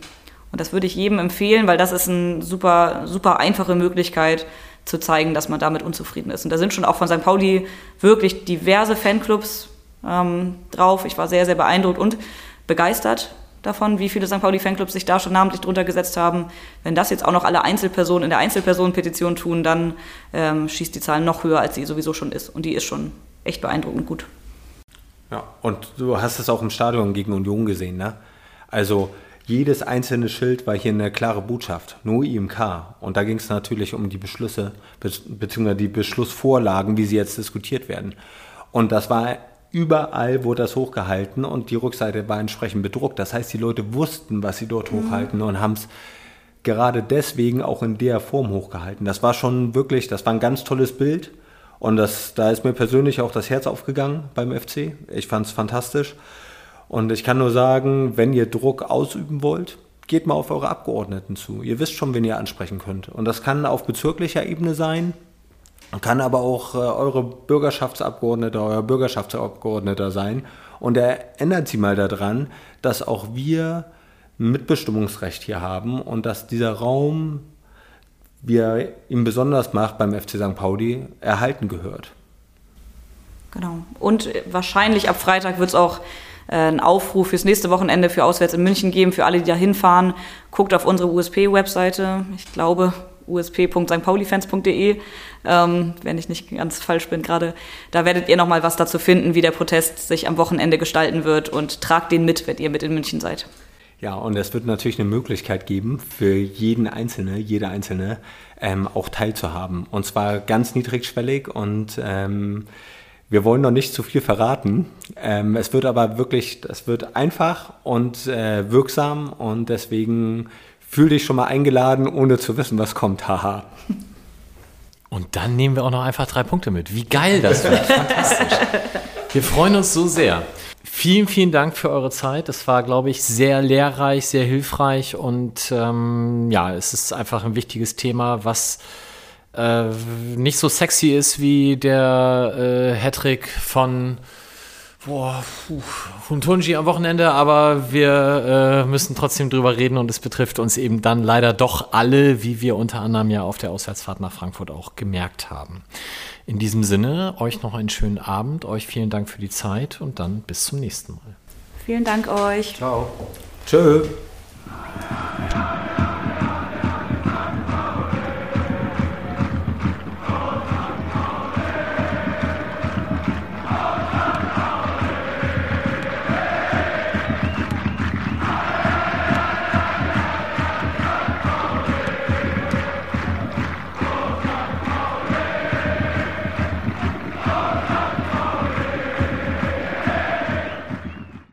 Und das würde ich jedem empfehlen, weil das ist eine super, super einfache Möglichkeit zu zeigen, dass man damit unzufrieden ist. Und da sind schon auch von St. Pauli wirklich diverse Fanclubs drauf. Ich war sehr, sehr beeindruckt und begeistert davon, wie viele St. Pauli-Fanclubs sich da schon namentlich drunter gesetzt haben. Wenn das jetzt auch noch alle Einzelpersonen in der Einzelpersonenpetition tun, dann schießt die Zahl noch höher, als sie sowieso schon ist. Und die ist schon echt beeindruckend gut. Ja, und du hast es auch im Stadion gegen Union gesehen, ne? Also jedes einzelne Schild war hier eine klare Botschaft, nur IMK. Und da ging es natürlich um die Beschlüsse, beziehungsweise die Beschlussvorlagen, wie sie jetzt diskutiert werden. Und das war überall, wurde das hochgehalten und die Rückseite war entsprechend bedruckt. Das heißt, die Leute wussten, was sie dort hochhalten und haben es gerade deswegen auch in der Form hochgehalten. Das war schon wirklich, das war ein ganz tolles Bild. Und da ist mir persönlich auch das Herz aufgegangen beim FC. Ich fand es fantastisch. Und ich kann nur sagen, wenn ihr Druck ausüben wollt, geht mal auf eure Abgeordneten zu. Ihr wisst schon, wen ihr ansprechen könnt. Und das kann auf bezirklicher Ebene sein, kann aber auch eure Bürgerschaftsabgeordnete, euer Bürgerschaftsabgeordneter sein. Und erinnert sie mal daran, dass auch wir ein Mitbestimmungsrecht hier haben und dass dieser Raum, wie er ihn besonders macht beim FC St. Pauli, erhalten gehört. Genau. Und wahrscheinlich ab Freitag wird es auch einen Aufruf fürs nächste Wochenende für Auswärts in München geben, für alle, die da hinfahren. Guckt auf unsere USP-Webseite, ich glaube usp.stpaulifans.de, wenn ich nicht ganz falsch bin gerade. Da werdet ihr nochmal was dazu finden, wie der Protest sich am Wochenende gestalten wird und tragt den mit, wenn ihr mit in München seid. Ja, und es wird natürlich eine Möglichkeit geben, für jede Einzelne auch teilzuhaben. Und zwar ganz niedrigschwellig und wir wollen noch nicht zu viel verraten. Es wird aber wirklich, es wird einfach und wirksam und deswegen fühl dich schon mal eingeladen, ohne zu wissen, was kommt. Haha. Und dann nehmen wir auch noch einfach 3 Punkte mit. Wie geil das wird. Fantastisch. Wir freuen uns so sehr. Vielen, vielen Dank für eure Zeit. Das war, glaube ich, sehr lehrreich, sehr hilfreich und es ist einfach ein wichtiges Thema, was nicht so sexy ist wie der Hattrick von Tunji am Wochenende, aber wir müssen trotzdem drüber reden und es betrifft uns eben dann leider doch alle, wie wir unter anderem ja auf der Auswärtsfahrt nach Frankfurt auch gemerkt haben. In diesem Sinne, euch noch einen schönen Abend, euch vielen Dank für die Zeit und dann bis zum nächsten Mal. Vielen Dank euch. Ciao. Tschö.